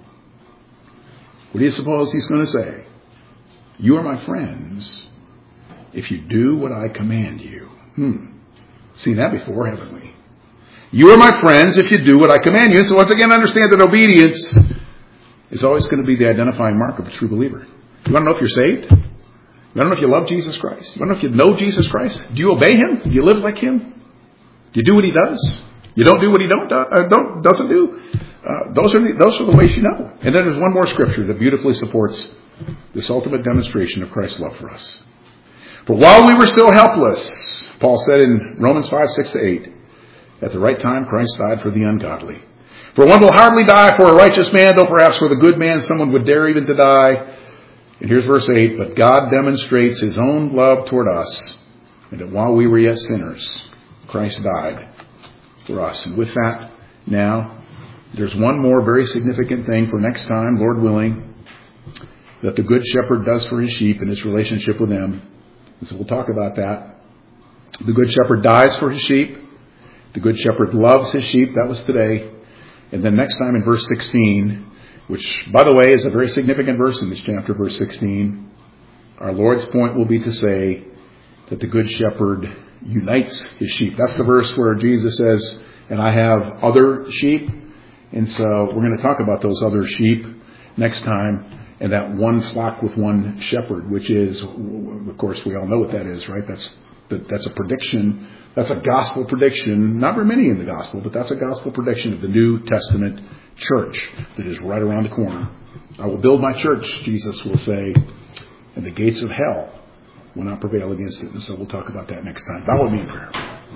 What do you suppose he's going to say? You are my friends if you do what I command you. Seen that before, haven't we? You are my friends if you do what I command you. So once again, understand that obedience is always going to be the identifying mark of a true believer. You want to know if you're saved? You want to know if you love Jesus Christ? You want to know if you know Jesus Christ? Do you obey him? Do you live like him? Do you do what he does? You don't do what he doesn't do? Those are the ways you know. And then there's one more scripture that beautifully supports this ultimate demonstration of Christ's love for us. For while we were still helpless, Paul said in Romans 5, 6 to 8, at the right time Christ died for the ungodly. For one will hardly die for a righteous man, though perhaps for the good man someone would dare even to die. And here's verse 8, but God demonstrates his own love toward us, and that while we were yet sinners, Christ died for us. And with that, now, there's one more very significant thing for next time, Lord willing, that the Good Shepherd does for his sheep in his relationship with them. And so we'll talk about that. The Good Shepherd dies for his sheep. The Good Shepherd loves his sheep. That was today. And then next time in verse 16, which, by the way, is a very significant verse in this chapter, verse 16, our Lord's point will be to say that the Good Shepherd unites his sheep. That's the verse where Jesus says, and I have other sheep. And so we're going to talk about those other sheep next time, and that one flock with one shepherd, which is, of course, we all know what that is, right? That's a prediction. That's a gospel prediction. Not very many in the gospel, but that's a gospel prediction of the New Testament church that is right around the corner. I will build my church, Jesus will say, and the gates of hell will not prevail against it. And so we'll talk about that next time. Bow with me in prayer.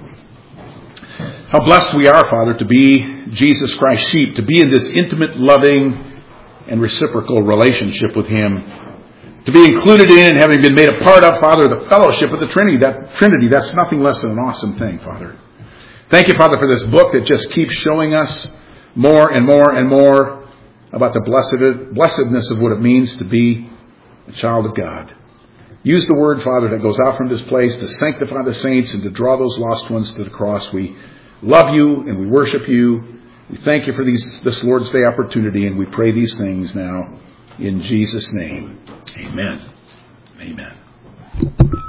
How blessed we are, Father, to be Jesus Christ's sheep, to be in this intimate, loving, and reciprocal relationship with him, to be included in and having been made a part of, Father, the fellowship of the Trinity. That's nothing less than an awesome thing, Father. Thank you, Father, for this book that just keeps showing us more and more and more about the blessedness of what it means to be a child of God. Use the word, Father, that goes out from this place to sanctify the saints and to draw those lost ones to the cross. We love you and we worship you. We thank you for this Lord's Day opportunity, and we pray these things now in Jesus' name. Amen. Amen.